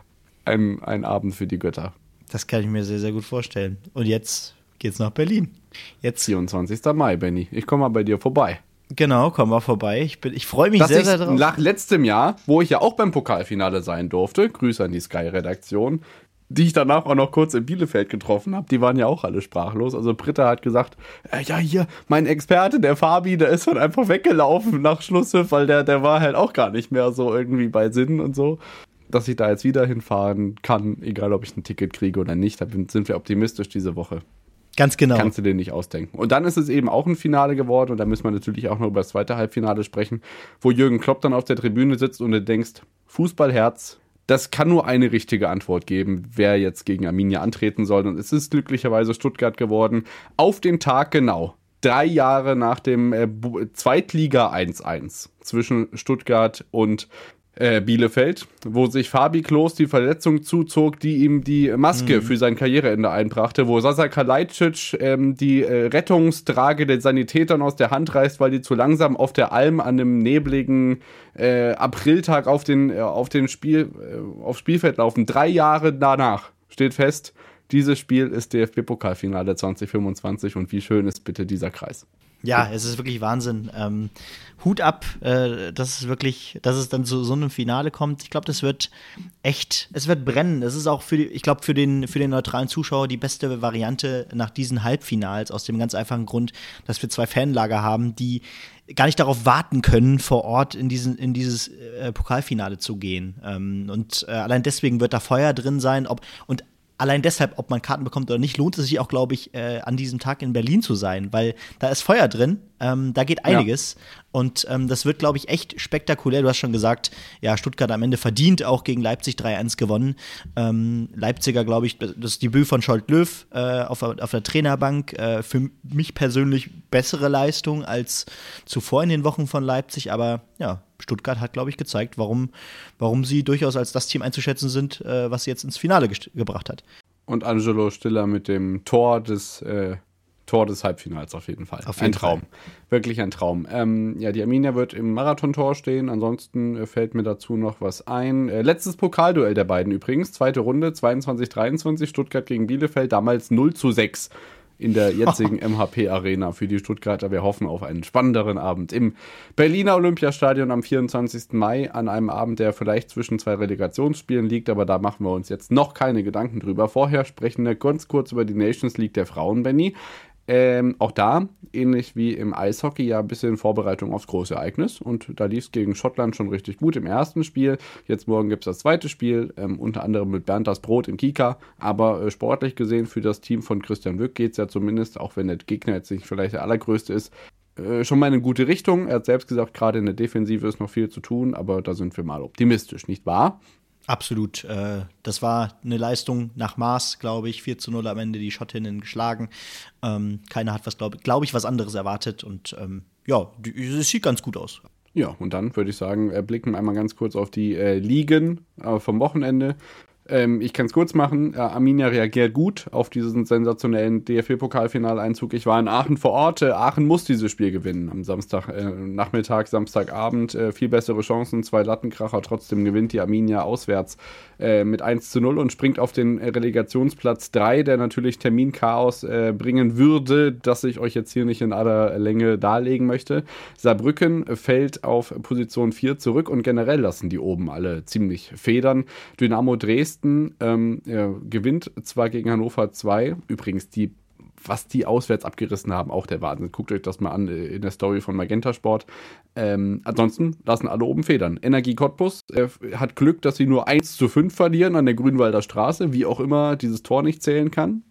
ein, ein Abend für die Götter. Das kann ich mir sehr, sehr gut vorstellen. Und jetzt geht's nach Berlin. Jetzt vierundzwanzigster Mai, Benny. Ich komme mal bei dir vorbei. Genau, komm mal vorbei. Ich, bin, ich freue mich Dass sehr, ich sehr drauf. Nach letztem Jahr, wo ich ja auch beim Pokalfinale sein durfte, Grüße an die Sky-Redaktion, die ich danach auch noch kurz in Bielefeld getroffen habe, die waren ja auch alle sprachlos. Also Britta hat gesagt, äh, ja hier, mein Experte, der Fabi, der ist halt einfach weggelaufen nach Schlusspfiff, weil der, der war halt auch gar nicht mehr so irgendwie bei Sinn und so. Dass ich da jetzt wieder hinfahren kann, egal ob ich ein Ticket kriege oder nicht, da sind wir optimistisch diese Woche. Ganz genau. Kannst du dir nicht ausdenken. Und dann ist es eben auch ein Finale geworden und da müssen wir natürlich auch noch über das zweite Halbfinale sprechen, wo Jürgen Klopp dann auf der Tribüne sitzt und du denkst, Fußballherz, das kann nur eine richtige Antwort geben, wer jetzt gegen Arminia antreten soll. Und es ist glücklicherweise Stuttgart geworden. Auf den Tag genau. Drei Jahre nach dem äh, Zweitliga eins eins zwischen Stuttgart und Äh, Bielefeld, wo sich Fabi Klos die Verletzung zuzog, die ihm die Maske mhm. für sein Karriereende einbrachte, wo Sasa Kalajdzic ähm, die äh, Rettungstrage den Sanitätern aus der Hand reißt, weil die zu langsam auf der Alm an einem nebligen äh, Apriltag auf den, äh, auf den Spiel, äh, aufs Spielfeld laufen. Drei Jahre danach steht fest, dieses Spiel ist D F B-Pokalfinale zwanzig fünfundzwanzig und wie schön ist bitte dieser Kreis. Ja, es ist wirklich Wahnsinn. Ähm, Hut ab, äh, dass es wirklich, dass es dann zu so einem Finale kommt. Ich glaube, das wird echt, es wird brennen. Es ist auch für, die, ich glaube, für den, für den neutralen Zuschauer die beste Variante nach diesen Halbfinals, aus dem ganz einfachen Grund, dass wir zwei Fanlager haben, die gar nicht darauf warten können, vor Ort in, diesen, in dieses äh, Pokalfinale zu gehen. Ähm, und äh, allein deswegen wird da Feuer drin sein. Ob, und allein deshalb, ob man Karten bekommt oder nicht, lohnt es sich auch, glaube ich, äh, an diesem Tag in Berlin zu sein, weil da ist Feuer drin, ähm, da geht einiges. Ja. Und ähm, das wird, glaube ich, echt spektakulär. Du hast schon gesagt, ja, Stuttgart am Ende verdient auch gegen Leipzig drei eins gewonnen. Ähm, Leipziger, glaube ich, das Debüt von Scholt Löw äh, auf, auf der Trainerbank. Äh, für mich persönlich bessere Leistung als zuvor in den Wochen von Leipzig. Aber ja, Stuttgart hat, glaube ich, gezeigt, warum, warum sie durchaus als das Team einzuschätzen sind, äh, was sie jetzt ins Finale gest- gebracht hat. Und Angelo Stiller mit dem Tor des äh, Tor des Halbfinals auf jeden Fall. Auf jeden ein Traum. Fall. Wirklich ein Traum. Ähm, ja, die Arminia wird im Marathontor stehen. Ansonsten äh, fällt mir dazu noch was ein. Äh, letztes Pokalduell der beiden übrigens. Zweite Runde, zweiundzwanzig dreiundzwanzig, Stuttgart gegen Bielefeld. Damals null zu sechs in der jetzigen M H P-Arena für die Stuttgarter. Wir hoffen auf einen spannenderen Abend im Berliner Olympiastadion am vierundzwanzigsten Mai, an einem Abend, der vielleicht zwischen zwei Relegationsspielen liegt, aber da machen wir uns jetzt noch keine Gedanken drüber. Vorher sprechen wir ganz kurz über die Nations League der Frauen, Benny. Ähm, auch da, ähnlich wie im Eishockey, ja ein bisschen Vorbereitung aufs große Ereignis. Und da lief es gegen Schottland schon richtig gut im ersten Spiel. Jetzt morgen gibt es das zweite Spiel, ähm, unter anderem mit Bernd das Brot im Kika. Aber äh, sportlich gesehen für das Team von Christian Wück geht es ja zumindest, auch wenn der Gegner jetzt nicht vielleicht der allergrößte ist, äh, schon mal in eine gute Richtung. Er hat selbst gesagt, gerade in der Defensive ist noch viel zu tun, aber da sind wir mal optimistisch, nicht wahr? Absolut. Äh, das war eine Leistung nach Maß, glaube ich. vier zu null am Ende die Schottinnen geschlagen. Ähm, keiner hat was, glaube glaub ich, was anderes erwartet. Und ähm, ja, es sieht ganz gut aus. Ja, und dann würde ich sagen, äh, blicken wir einmal ganz kurz auf die äh, Ligen äh, vom Wochenende. Ähm, ich kann es kurz machen. Äh, Arminia reagiert gut auf diesen sensationellen D F B-Pokalfinaleinzug. Ich war in Aachen vor Ort. Äh, Aachen muss dieses Spiel gewinnen am Samstag, äh, Nachmittag, Samstagabend. Äh, viel bessere Chancen, zwei Lattenkracher. Trotzdem gewinnt die Arminia auswärts äh, mit eins zu null und springt auf den Relegationsplatz drei, der natürlich Terminchaos äh, bringen würde, das ich euch jetzt hier nicht in aller Länge darlegen möchte. Saarbrücken fällt auf Position vier zurück und generell lassen die oben alle ziemlich federn. Dynamo Dresden Ähm, ja, gewinnt zwar gegen Hannover zwei, übrigens die, was die auswärts abgerissen haben, auch der Wahnsinn. Guckt euch das mal an in der Story von Magenta Sport. Ähm, ansonsten lassen alle oben federn. Energie Cottbus äh, hat Glück, dass sie nur eins zu fünf verlieren an der Grünwalder Straße, wie auch immer dieses Tor nicht zählen kann.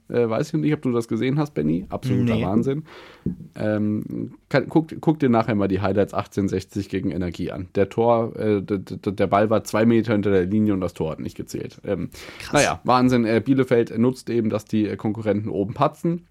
Äh, weiß ich nicht, ob du das gesehen hast, Benny. Absoluter Nee. Wahnsinn. Ähm, kann, guck, guck dir nachher mal die Highlights achtzehnhundertsechzig gegen Energie an. Der Tor, äh, d- d- der Ball war zwei Meter hinter der Linie und das Tor hat nicht gezählt. Ähm, naja, Wahnsinn. Äh, Bielefeld nutzt eben, dass die äh, Konkurrenten oben patzen.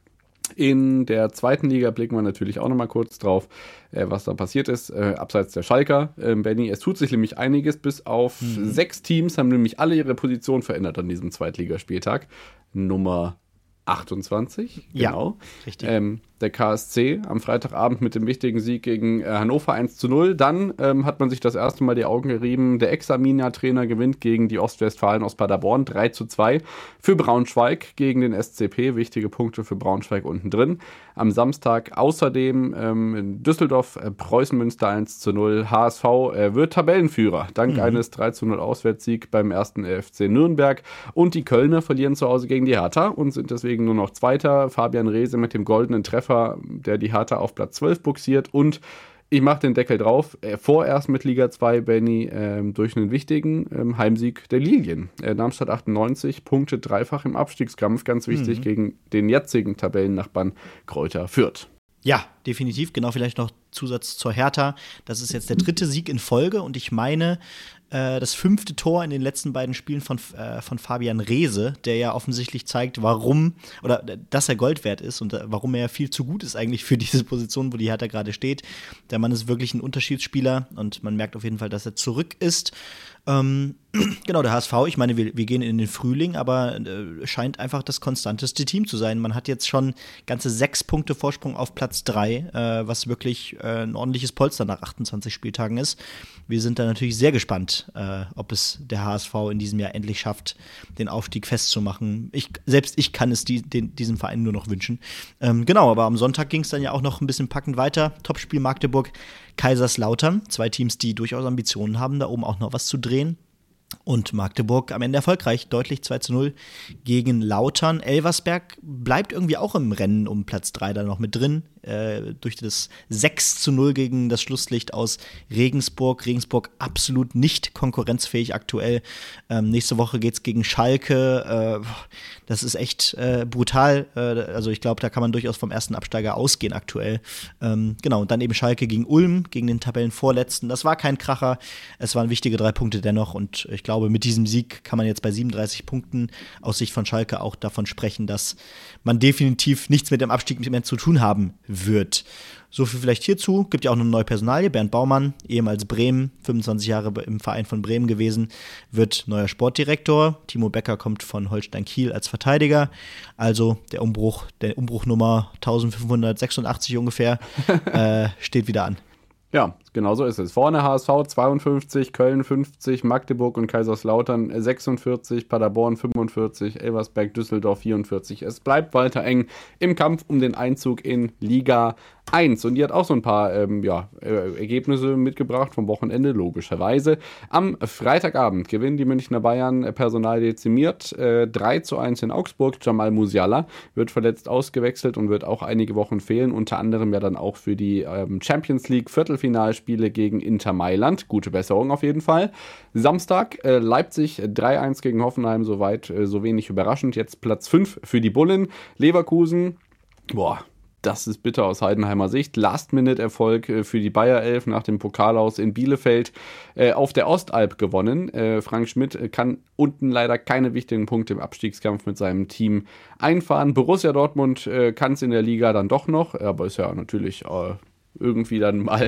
In der zweiten Liga blicken wir natürlich auch nochmal kurz drauf, äh, was da passiert ist, äh, abseits der Schalker. Ähm, Benny, es tut sich nämlich einiges, bis auf mhm. sechs Teams haben nämlich alle ihre Position verändert an diesem Zweitligaspieltag. Nummer achtundzwanzig, genau. Ja, richtig. Ähm, der K S C am Freitagabend mit dem wichtigen Sieg gegen äh, Hannover eins zu null. Dann ähm, hat man sich das erste Mal die Augen gerieben. Der Ex-Arminia-Trainer gewinnt gegen die Ostwestfalen aus Paderborn drei zu zwei. Für Braunschweig gegen den S C P. Wichtige Punkte für Braunschweig unten drin. Am Samstag außerdem ähm, in Düsseldorf äh, Preußen-Münster eins zu null. H S V äh, wird Tabellenführer dank mhm. eines drei zu null Auswärtssieg beim ersten F C Nürnberg. Und die Kölner verlieren zu Hause gegen die Hertha und sind deswegen nur noch Zweiter. Fabian Reese mit dem goldenen Treffer, der die Hertha auf Platz zwölf buxiert. Und ich mache den Deckel drauf, äh, vorerst mit Liga zwei, Benny, ähm, durch einen wichtigen ähm, Heimsieg der Lilien. Äh, Darmstadt achtundneunzig, Punkte dreifach im Abstiegskampf, ganz wichtig, mhm. gegen den jetzigen Tabellennachbarn Greuther Fürth. Ja, definitiv. Genau, vielleicht noch Zusatz zur Hertha. Das ist jetzt der dritte Sieg in Folge und ich meine, äh, das fünfte Tor in den letzten beiden Spielen von, äh, von Fabian Reese, der ja offensichtlich zeigt, warum, oder dass er Gold wert ist und äh, warum er viel zu gut ist eigentlich für diese Position, wo die Hertha gerade steht. Der Mann ist wirklich ein Unterschiedsspieler und man merkt auf jeden Fall, dass er zurück ist. Ähm, genau, der H S V, ich meine, wir, wir gehen in den Frühling, aber äh, scheint einfach das konstanteste Team zu sein. Man hat jetzt schon ganze sechs Punkte Vorsprung auf Platz drei, äh, was wirklich äh, ein ordentliches Polster nach achtundzwanzig Spieltagen ist. Wir sind da natürlich sehr gespannt, äh, ob es der H S V in diesem Jahr endlich schafft, den Aufstieg festzumachen. Ich, selbst ich kann es die, den, diesem Verein nur noch wünschen. Ähm, genau, aber am Sonntag ging es dann ja auch noch ein bisschen packend weiter. Topspiel Magdeburg, Kaiserslautern. Zwei Teams, die durchaus Ambitionen haben, da oben auch noch was zu drehen. Und Magdeburg am Ende erfolgreich, deutlich zwei zu null gegen Lautern. Elversberg bleibt irgendwie auch im Rennen um Platz drei da noch mit drin, äh, durch das sechs zu null gegen das Schlusslicht aus Regensburg. Regensburg absolut nicht konkurrenzfähig aktuell. Ähm, nächste Woche geht's gegen Schalke. Äh, das ist echt äh, brutal. Äh, also ich glaube, da kann man durchaus vom ersten Absteiger ausgehen aktuell. Ähm, genau, und dann eben Schalke gegen Ulm, gegen den Tabellenvorletzten. Das war kein Kracher. Es waren wichtige drei Punkte dennoch und ich glaube, mit diesem Sieg kann man jetzt bei siebenunddreißig Punkten aus Sicht von Schalke auch davon sprechen, dass man definitiv nichts mit dem Abstieg mehr zu tun haben wird. So viel vielleicht hierzu. Gibt ja auch eine neue Personalie. Bernd Baumann, ehemals Bremen, fünfundzwanzig Jahre im Verein von Bremen gewesen, wird neuer Sportdirektor. Timo Becker kommt von Holstein Kiel als Verteidiger. Also der Umbruch, der Umbruchnummer eintausendfünfhundertsechsundachtzig ungefähr, äh, steht wieder an. Ja, genau so ist es. Vorne H S V zweiundfünfzig, Köln fünfzig, Magdeburg und Kaiserslautern sechsundvierzig, Paderborn fünfundvierzig, Elversberg, Düsseldorf vierundvierzig. Es bleibt weiter eng im Kampf um den Einzug in Liga eins. Und die hat auch so ein paar ähm, ja, äh, Ergebnisse mitgebracht vom Wochenende, logischerweise. Am Freitagabend gewinnen die Münchner Bayern äh, Personal dezimiert. Äh, drei zu eins in Augsburg. Jamal Musiala wird verletzt ausgewechselt und wird auch einige Wochen fehlen. Unter anderem ja dann auch für die ähm, Champions League Viertelfinalspiele gegen Inter Mailand. Gute Besserung auf jeden Fall. Samstag äh, Leipzig drei eins gegen Hoffenheim. Soweit äh, so wenig überraschend. Jetzt Platz fünf für die Bullen. Leverkusen, boah, das ist bitter aus Heidenheimer Sicht. Last-Minute-Erfolg für die Bayer elf nach dem Pokalaus in Bielefeld äh, auf der Ostalb gewonnen. Äh, Frank Schmidt kann unten leider keine wichtigen Punkte im Abstiegskampf mit seinem Team einfahren. Borussia Dortmund äh, kann es in der Liga dann doch noch, aber ist ja natürlich äh, irgendwie dann mal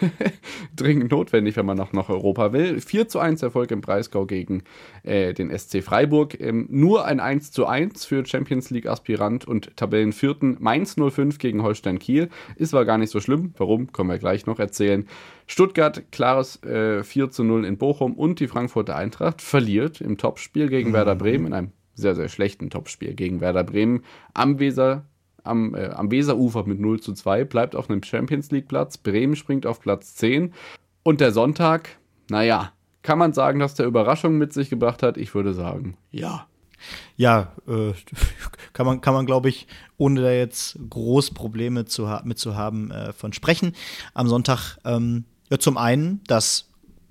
dringend notwendig, wenn man noch nach Europa will. vier zu eins Erfolg im Breisgau gegen äh, den S C Freiburg. Ähm, nur ein eins zu eins für Champions League Aspirant und Tabellenvierten. Mainz null fünf gegen Holstein Kiel. Ist war gar nicht so schlimm. Warum? Können wir gleich noch erzählen. Stuttgart, klares äh, vier zu null in Bochum und die Frankfurter Eintracht verliert im Topspiel gegen mhm. Werder Bremen, in einem sehr, sehr schlechten Topspiel gegen Werder Bremen am Weser Am, äh, am Weserufer mit null zu zwei, bleibt auf einem Champions-League-Platz. Bremen springt auf Platz zehn. Und der Sonntag, naja, kann man sagen, dass der Überraschungen mit sich gebracht hat? Ich würde sagen, ja. Ja, äh, kann man, kann man glaube ich, ohne da jetzt groß Probleme zu ha- mit zu haben, äh, von sprechen. Am Sonntag, ähm, ja, zum einen, dass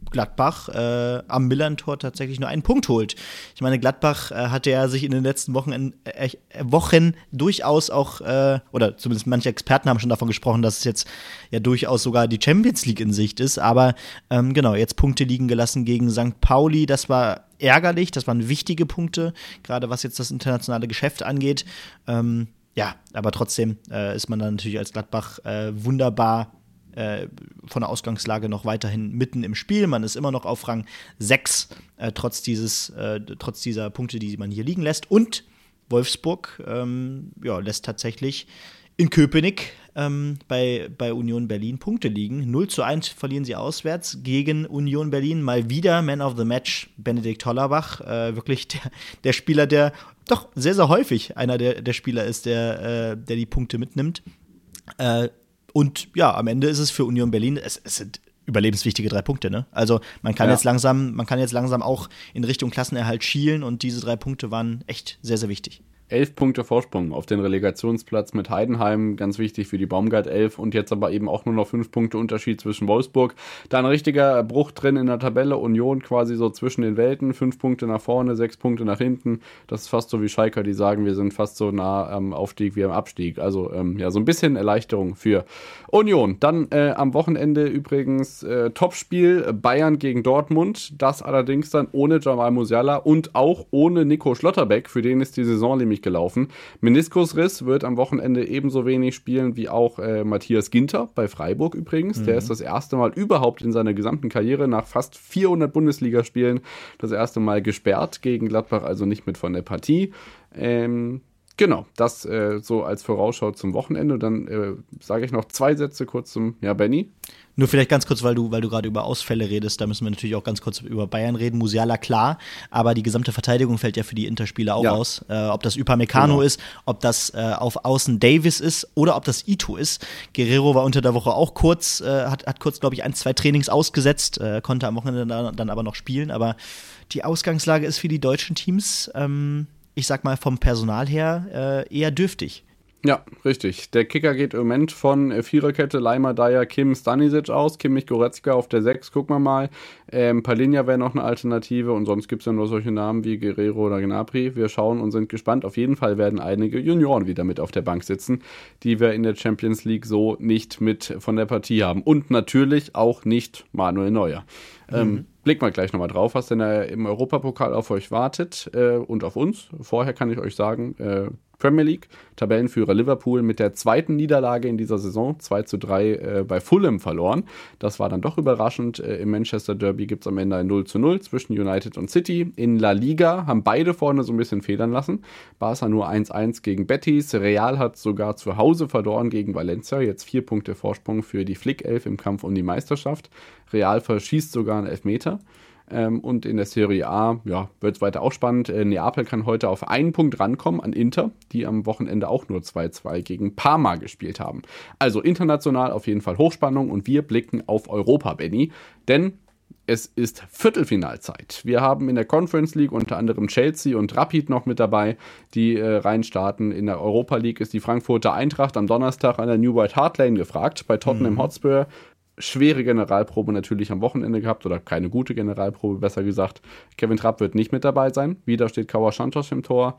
Gladbach äh, am Millern-Tor tatsächlich nur einen Punkt holt. Ich meine, Gladbach äh, hatte ja sich in den letzten Wochen, äh, Wochen durchaus auch, äh, oder zumindest manche Experten haben schon davon gesprochen, dass es jetzt ja durchaus sogar die Champions League in Sicht ist. Aber ähm, genau, jetzt Punkte liegen gelassen gegen Sankt Pauli. Das war ärgerlich, das waren wichtige Punkte, gerade was jetzt das internationale Geschäft angeht. Ähm, ja, aber trotzdem äh, ist man dann natürlich als Gladbach äh, wunderbar Äh, von der Ausgangslage noch weiterhin mitten im Spiel. Man ist immer noch auf Rang sechs, äh, trotz dieses, äh, trotz dieser Punkte, die man hier liegen lässt. Und Wolfsburg ähm, ja, lässt tatsächlich in Köpenick ähm, bei, bei Union Berlin Punkte liegen. null zu eins verlieren sie auswärts gegen Union Berlin. Mal wieder Man of the Match Benedikt Hollerbach. Äh, wirklich der, der Spieler, der doch sehr, sehr häufig einer der, der Spieler ist, der, äh, der die Punkte mitnimmt. Äh, Und ja, am Ende ist es für Union Berlin, es, es sind überlebenswichtige drei Punkte, ne? Also man kann ja. jetzt langsam, man kann jetzt langsam auch in Richtung Klassenerhalt schielen und diese drei Punkte waren echt sehr, sehr wichtig. Elf Punkte Vorsprung auf den Relegationsplatz mit Heidenheim, ganz wichtig für die Baumgart elf und jetzt aber eben auch nur noch fünf Punkte Unterschied zwischen Wolfsburg. Da ein richtiger Bruch drin in der Tabelle, Union quasi so zwischen den Welten, fünf Punkte nach vorne, sechs Punkte nach hinten. Das ist fast so wie Schalker, die sagen, wir sind fast so nah am Aufstieg wie am Abstieg. Also ähm, ja, so ein bisschen Erleichterung für Union. Dann äh, am Wochenende übrigens äh, Topspiel Bayern gegen Dortmund. Das allerdings dann ohne Jamal Musiala und auch ohne Nico Schlotterbeck, für den ist die Saison nämlich gelaufen. Meniskusriss wird am Wochenende ebenso wenig spielen wie auch äh, Matthias Ginter bei Freiburg übrigens. Mhm. Der ist das erste Mal überhaupt in seiner gesamten Karriere nach fast vierhundert Bundesligaspielen das erste Mal gesperrt gegen Gladbach, also nicht mit von der Partie. Ähm, genau, das äh, so als Vorausschau zum Wochenende. Und dann äh, sage ich noch zwei Sätze kurz zum, ja, Benny. Nur vielleicht ganz kurz, weil du, weil du gerade über Ausfälle redest, da müssen wir natürlich auch ganz kurz über Bayern reden. Musiala, klar, aber die gesamte Verteidigung fällt ja für die Interspieler auch ja. aus. Äh, ob das Upamecano genau. ist, ob das äh, auf Außen Davis ist oder ob das Ito ist. Guerrero war unter der Woche auch kurz, äh, hat, hat kurz, glaube ich, ein, zwei Trainings ausgesetzt, äh, konnte am Wochenende dann, dann aber noch spielen. Aber die Ausgangslage ist für die deutschen Teams, ähm, ich sag mal vom Personal her, äh, eher dürftig. Ja, richtig. Der Kicker geht im Moment von äh, Viererkette Leimer, Dyer, Kim, Stanisic aus. Kimmich, Goretzka auf der sechs, gucken wir mal. Ähm, Palinja wäre noch eine Alternative und sonst gibt es ja nur solche Namen wie Guerrero oder Gnabry. Wir schauen und sind gespannt. Auf jeden Fall werden einige Junioren wieder mit auf der Bank sitzen, die wir in der Champions League so nicht mit von der Partie haben. Und natürlich auch nicht Manuel Neuer. Mhm. Ähm, Blick mal gleich nochmal drauf, was denn da im Europapokal auf euch wartet äh, und auf uns. Vorher kann ich euch sagen, äh, Premier League, Tabellenführer Liverpool mit der zweiten Niederlage in dieser Saison, zwei zu drei äh, bei Fulham verloren. Das war dann doch überraschend. Äh, Im Manchester Derby gibt es am Ende ein null zu null zwischen United und City. In La Liga haben beide vorne so ein bisschen federn lassen. Barca nur eins eins gegen Betis. Real hat sogar zu Hause verloren gegen Valencia. Jetzt vier Punkte Vorsprung für die Flickelf im Kampf um die Meisterschaft. Real verschießt sogar einen Elfmeter. Ähm, und in der Serie A ja, wird es weiter auch spannend. Äh, Neapel kann heute auf einen Punkt rankommen an Inter, die am Wochenende auch nur zwei zwei gegen Parma gespielt haben. Also international auf jeden Fall Hochspannung und wir blicken auf Europa, Benny. Denn es ist Viertelfinalzeit. Wir haben in der Conference League unter anderem Chelsea und Rapid noch mit dabei, die äh, reinstarten. In der Europa League ist die Frankfurter Eintracht am Donnerstag an der New White Hart Lane gefragt. Bei Tottenham mhm. Hotspur schwere Generalprobe natürlich am Wochenende gehabt oder keine gute Generalprobe, besser gesagt. Kevin Trapp wird nicht mit dabei sein. Wieder steht Kawa Santos im Tor.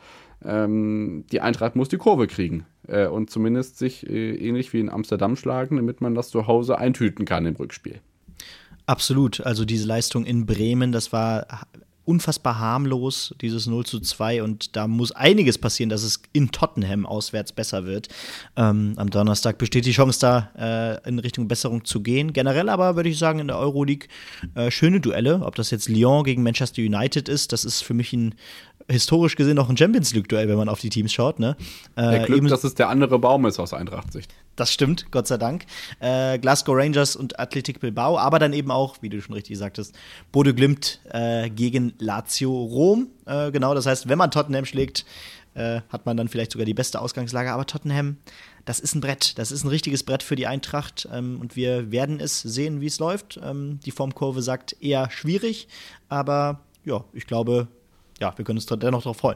Ähm, die Eintracht muss die Kurve kriegen äh, und zumindest sich äh, ähnlich wie in Amsterdam schlagen, damit man das zu Hause eintüten kann im Rückspiel. Absolut. Also diese Leistung in Bremen, das war unfassbar harmlos, dieses null zu zwei, und da muss einiges passieren, dass es in Tottenham auswärts besser wird. Ähm, am Donnerstag besteht die Chance, da äh, in Richtung Besserung zu gehen. Generell aber würde ich sagen, in der Euroleague äh, schöne Duelle, ob das jetzt Lyon gegen Manchester United ist, das ist für mich ein historisch gesehen noch ein Champions-League-Duell, wenn man auf die Teams schaut. Ne? Äh, der Glück, eben, dass es der andere Baum ist aus Eintracht-Sicht. Das stimmt, Gott sei Dank. Äh, Glasgow Rangers und Athletic Bilbao, aber dann eben auch, wie du schon richtig sagtest, Bodø Glimt äh, gegen Lazio Rom. Äh, genau, das heißt, wenn man Tottenham schlägt, äh, hat man dann vielleicht sogar die beste Ausgangslage. Aber Tottenham, das ist ein Brett. Das ist ein richtiges Brett für die Eintracht. Ähm, und wir werden es sehen, wie es läuft. Ähm, die Formkurve sagt eher schwierig, aber ja, ich glaube, ja, wir können uns dennoch darauf freuen.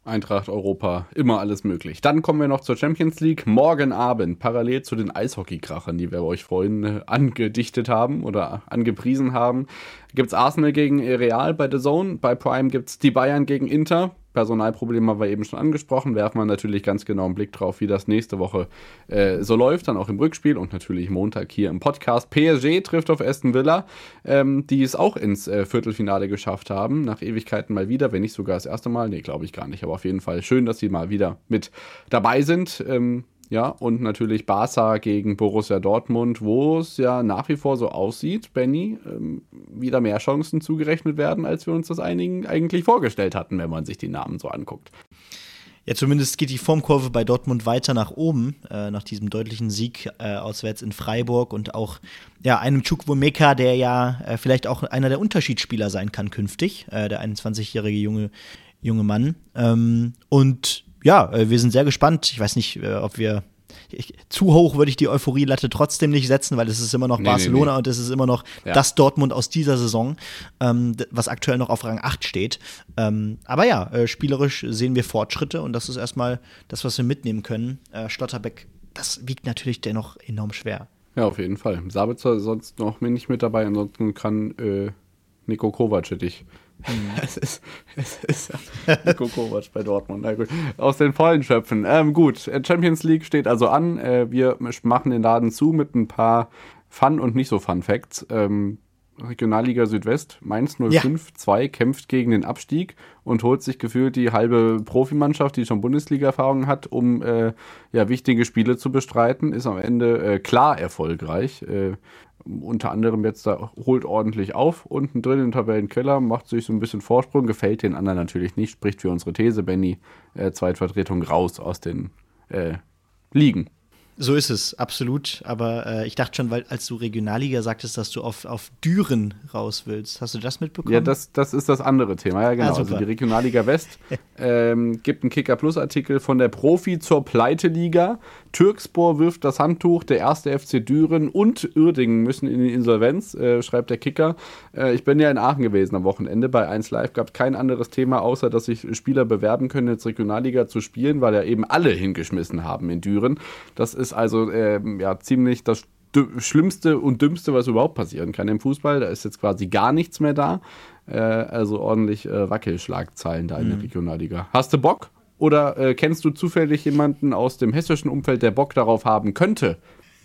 Eintracht Europa, immer alles möglich. Dann kommen wir noch zur Champions League. Morgen Abend, parallel zu den Eishockey-Krachern, die wir euch vorhin äh, angedichtet haben oder angepriesen haben, gibt es Arsenal gegen Real bei The Zone. Bei Prime gibt es die Bayern gegen Inter. Personalprobleme haben wir eben schon angesprochen. Werfen wir natürlich ganz genau einen Blick drauf, wie das nächste Woche äh, so läuft. Dann auch im Rückspiel und natürlich Montag hier im Podcast. P S G trifft auf Aston Villa, ähm, die es auch ins äh, Viertelfinale geschafft haben. Nach Ewigkeiten mal wieder, wenn nicht sogar das erste Mal. Nee, glaube ich gar nicht. Aber auf jeden Fall schön, dass sie mal wieder mit dabei sind. Ähm, Ja, und natürlich Barca gegen Borussia Dortmund, wo es ja nach wie vor so aussieht, Benny, ähm, wieder mehr Chancen zugerechnet werden, als wir uns das einigen eigentlich vorgestellt hatten, wenn man sich die Namen so anguckt. Ja, zumindest geht die Formkurve bei Dortmund weiter nach oben, äh, nach diesem deutlichen Sieg äh, auswärts in Freiburg und auch ja, einem Chukwuemeka, der ja äh, vielleicht auch einer der Unterschiedsspieler sein kann künftig, äh, der einundzwanzigjährige junge, junge Mann. Ähm, und ja, äh, wir sind sehr gespannt. Ich weiß nicht, äh, ob wir Ich, zu hoch würde ich die Euphorielatte trotzdem nicht setzen, weil es ist immer noch nee, Barcelona nee, nee. und es ist immer noch ja. das Dortmund aus dieser Saison, ähm, was aktuell noch auf Rang acht steht. Ähm, aber ja, äh, spielerisch sehen wir Fortschritte und das ist erstmal das, was wir mitnehmen können. Äh, Schlotterbeck, das wiegt natürlich dennoch enorm schwer. Ja, auf jeden Fall. Sabitzer sonst noch nicht mit dabei, ansonsten kann äh, Niko Kovac dich. Hm. Es ist, es ist Niko Kovac bei Dortmund. Na gut. Aus den Vollen schöpfen. Ähm, gut, Champions League steht also an. Äh, wir machen den Laden zu mit ein paar Fun- und nicht so Fun-Facts. Ähm, Regionalliga Südwest, Mainz null fünf zwei ja. kämpft gegen den Abstieg und holt sich gefühlt die halbe Profimannschaft, die schon Bundesliga-Erfahrung hat, um äh, ja, wichtige Spiele zu bestreiten. Ist am Ende äh, klar erfolgreich. Äh, unter anderem jetzt da holt ordentlich auf, unten drin im Tabellenkeller, macht sich so ein bisschen Vorsprung, gefällt den anderen natürlich nicht, spricht für unsere These, Benny, äh, Zweitvertretung raus aus den äh, Ligen. So ist es, absolut. Aber äh, ich dachte schon, weil als du Regionalliga sagtest, dass du auf, auf Düren raus willst. Hast du das mitbekommen? Ja, das, das ist das andere Thema. Ja, genau. Ah, also die Regionalliga West ähm, gibt einen Kicker-Plus-Artikel von der Profi zur Pleiteliga. Türkspor wirft das Handtuch, der erste F C Düren und Uerdingen müssen in die Insolvenz, äh, schreibt der Kicker. Äh, ich bin ja in Aachen gewesen am Wochenende. Bei eins Live gab es kein anderes Thema, außer dass sich Spieler bewerben können, jetzt Regionalliga zu spielen, weil ja eben alle hingeschmissen haben in Düren. Das ist also äh, ja ziemlich das Dü- Schlimmste und Dümmste, was überhaupt passieren kann im Fußball. Da ist jetzt quasi gar nichts mehr da. Äh, also ordentlich äh, Wackelschlagzeilen da in der Regionalliga. Hast du Bock? Oder äh, kennst du zufällig jemanden aus dem hessischen Umfeld, der Bock darauf haben könnte?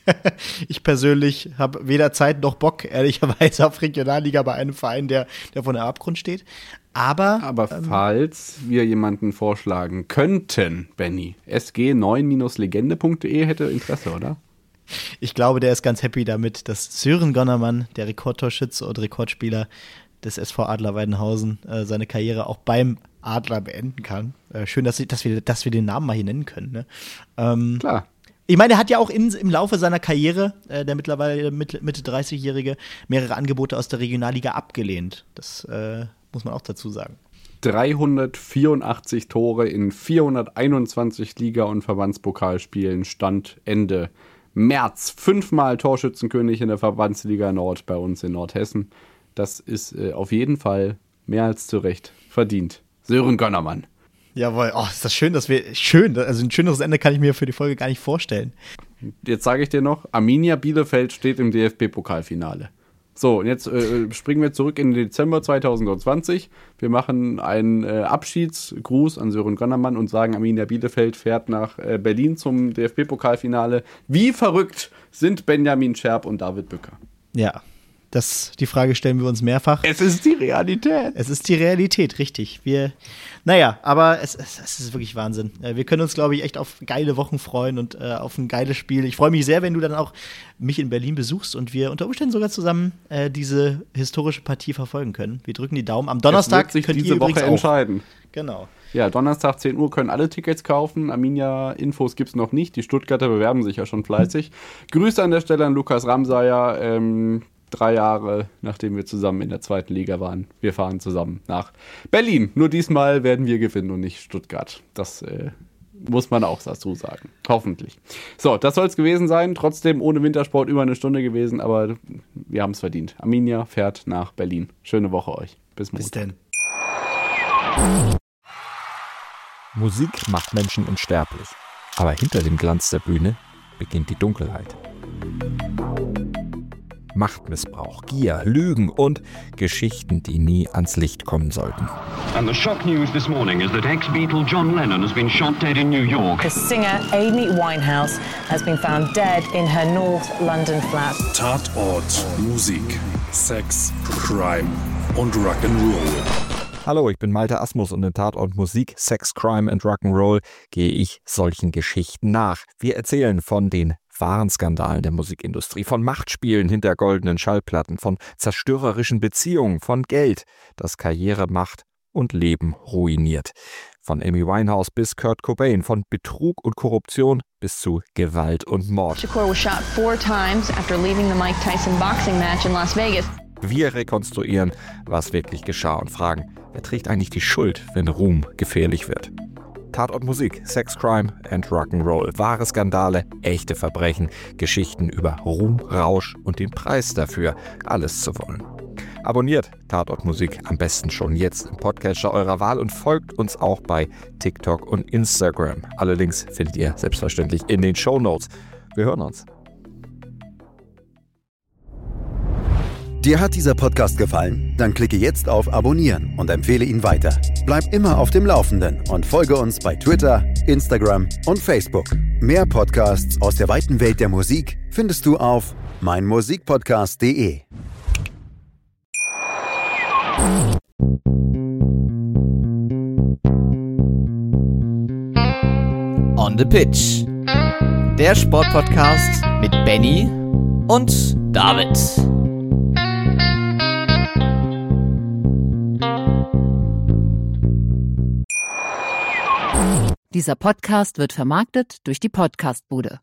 Ich persönlich habe weder Zeit noch Bock, ehrlicherweise, auf Regionalliga bei einem Verein, der, der vor dem Abgrund steht. Aber, Aber ähm, falls wir jemanden vorschlagen könnten, Benny, s g neun legende punkt de hätte Interesse, oder? Ich glaube, der ist ganz happy damit, dass Sören Gonnermann, der Rekordtorschütze und Rekordspieler des S V Adler Weidenhausen, äh, seine Karriere auch beim Adler beenden kann. Äh, schön, dass, sie, dass, wir, dass wir den Namen mal hier nennen können. Ne? Ähm, Klar. Ich meine, er hat ja auch in, im Laufe seiner Karriere, äh, der mittlerweile Mitte, Mitte dreißigjährige, mehrere Angebote aus der Regionalliga abgelehnt. Das äh, muss man auch dazu sagen. dreihundertvierundachtzig Tore in vierhunderteinundzwanzig Liga- und Verbandspokalspielen, Stand Ende März. Fünfmal Torschützenkönig in der Verbandsliga Nord bei uns in Nordhessen. Das ist äh, auf jeden Fall mehr als zu Recht verdient. Sören Gonnermann. Jawohl, oh, ist das schön, dass wir, schön, also ein schöneres Ende kann ich mir für die Folge gar nicht vorstellen. Jetzt sage ich dir noch, Arminia Bielefeld steht im D F B-Pokalfinale. So, und jetzt äh, springen wir zurück in den Dezember zweitausendzwanzig. Wir machen einen äh, Abschiedsgruß an Sören Gonnermann und sagen, Arminia Bielefeld fährt nach äh, Berlin zum D F B-Pokalfinale. Wie verrückt sind Benjamin Scherb und David Bücker? Ja. Das, die Frage stellen wir uns mehrfach. Es ist die Realität. Es ist die Realität, richtig. Wir, naja, aber es, es, es ist wirklich Wahnsinn. Wir können uns, glaube ich, echt auf geile Wochen freuen und äh, auf ein geiles Spiel. Ich freue mich sehr, wenn du dann auch mich in Berlin besuchst und wir unter Umständen sogar zusammen äh, diese historische Partie verfolgen können. Wir drücken die Daumen. Am Donnerstag es wird sich könnt diese ihr Woche entscheiden. Genau. Ja, Donnerstag zehn Uhr können alle Tickets kaufen. Arminia-Infos gibt es noch nicht. Die Stuttgarter bewerben sich ja schon fleißig. Grüße an der Stelle an Lukas Ramsayer. Ähm, Drei Jahre, nachdem wir zusammen in der zweiten Liga waren. Wir fahren zusammen nach Berlin. Nur diesmal werden wir gewinnen und nicht Stuttgart. Das äh, muss man auch dazu sagen. Hoffentlich. So, das soll es gewesen sein. Trotzdem ohne Wintersport über eine Stunde gewesen, aber wir haben es verdient. Arminia fährt nach Berlin. Schöne Woche euch. Bis Montag. Bis denn. Musik macht Menschen unsterblich. Aber hinter dem Glanz der Bühne beginnt die Dunkelheit. Machtmissbrauch, Gier, Lügen und Geschichten, die nie ans Licht kommen sollten. And the shock news this morning is that ex-Beatle John Lennon has been shot dead in New York. The singer Amy Winehouse has been found dead in her North London flat. Tatort Musik, Sex, Crime und Rock'n'Roll. Hallo, ich bin Malte Asmus und in Tatort Musik, Sex, Crime and Rock'n'Roll gehe ich solchen Geschichten nach. Wir erzählen von den wahren Skandalen der Musikindustrie, von Machtspielen hinter goldenen Schallplatten, von zerstörerischen Beziehungen, von Geld, das Karriere macht und Leben ruiniert. Von Amy Winehouse bis Kurt Cobain, von Betrug und Korruption bis zu Gewalt und Mord. Shakur was shot four times after leaving the Mike Tyson boxing match in Las Vegas. Wir rekonstruieren, was wirklich geschah und fragen, wer trägt eigentlich die Schuld, wenn Ruhm gefährlich wird? Tatort Musik, Sex, Crime and Rock'n'Roll. Wahre Skandale, echte Verbrechen, Geschichten über Ruhm, Rausch und den Preis dafür, alles zu wollen. Abonniert Tatort Musik am besten schon jetzt im Podcatcher eurer Wahl und folgt uns auch bei TikTok und Instagram. Alle Links findet ihr selbstverständlich in den Shownotes. Wir hören uns. Dir hat dieser Podcast gefallen? Dann klicke jetzt auf Abonnieren und empfehle ihn weiter. Bleib immer auf dem Laufenden und folge uns bei Twitter, Instagram und Facebook. Mehr Podcasts aus der weiten Welt der Musik findest du auf meinmusikpodcast punkt de. On the Pitch. Der Sportpodcast mit Benny und David. Dieser Podcast wird vermarktet durch die Podcastbude.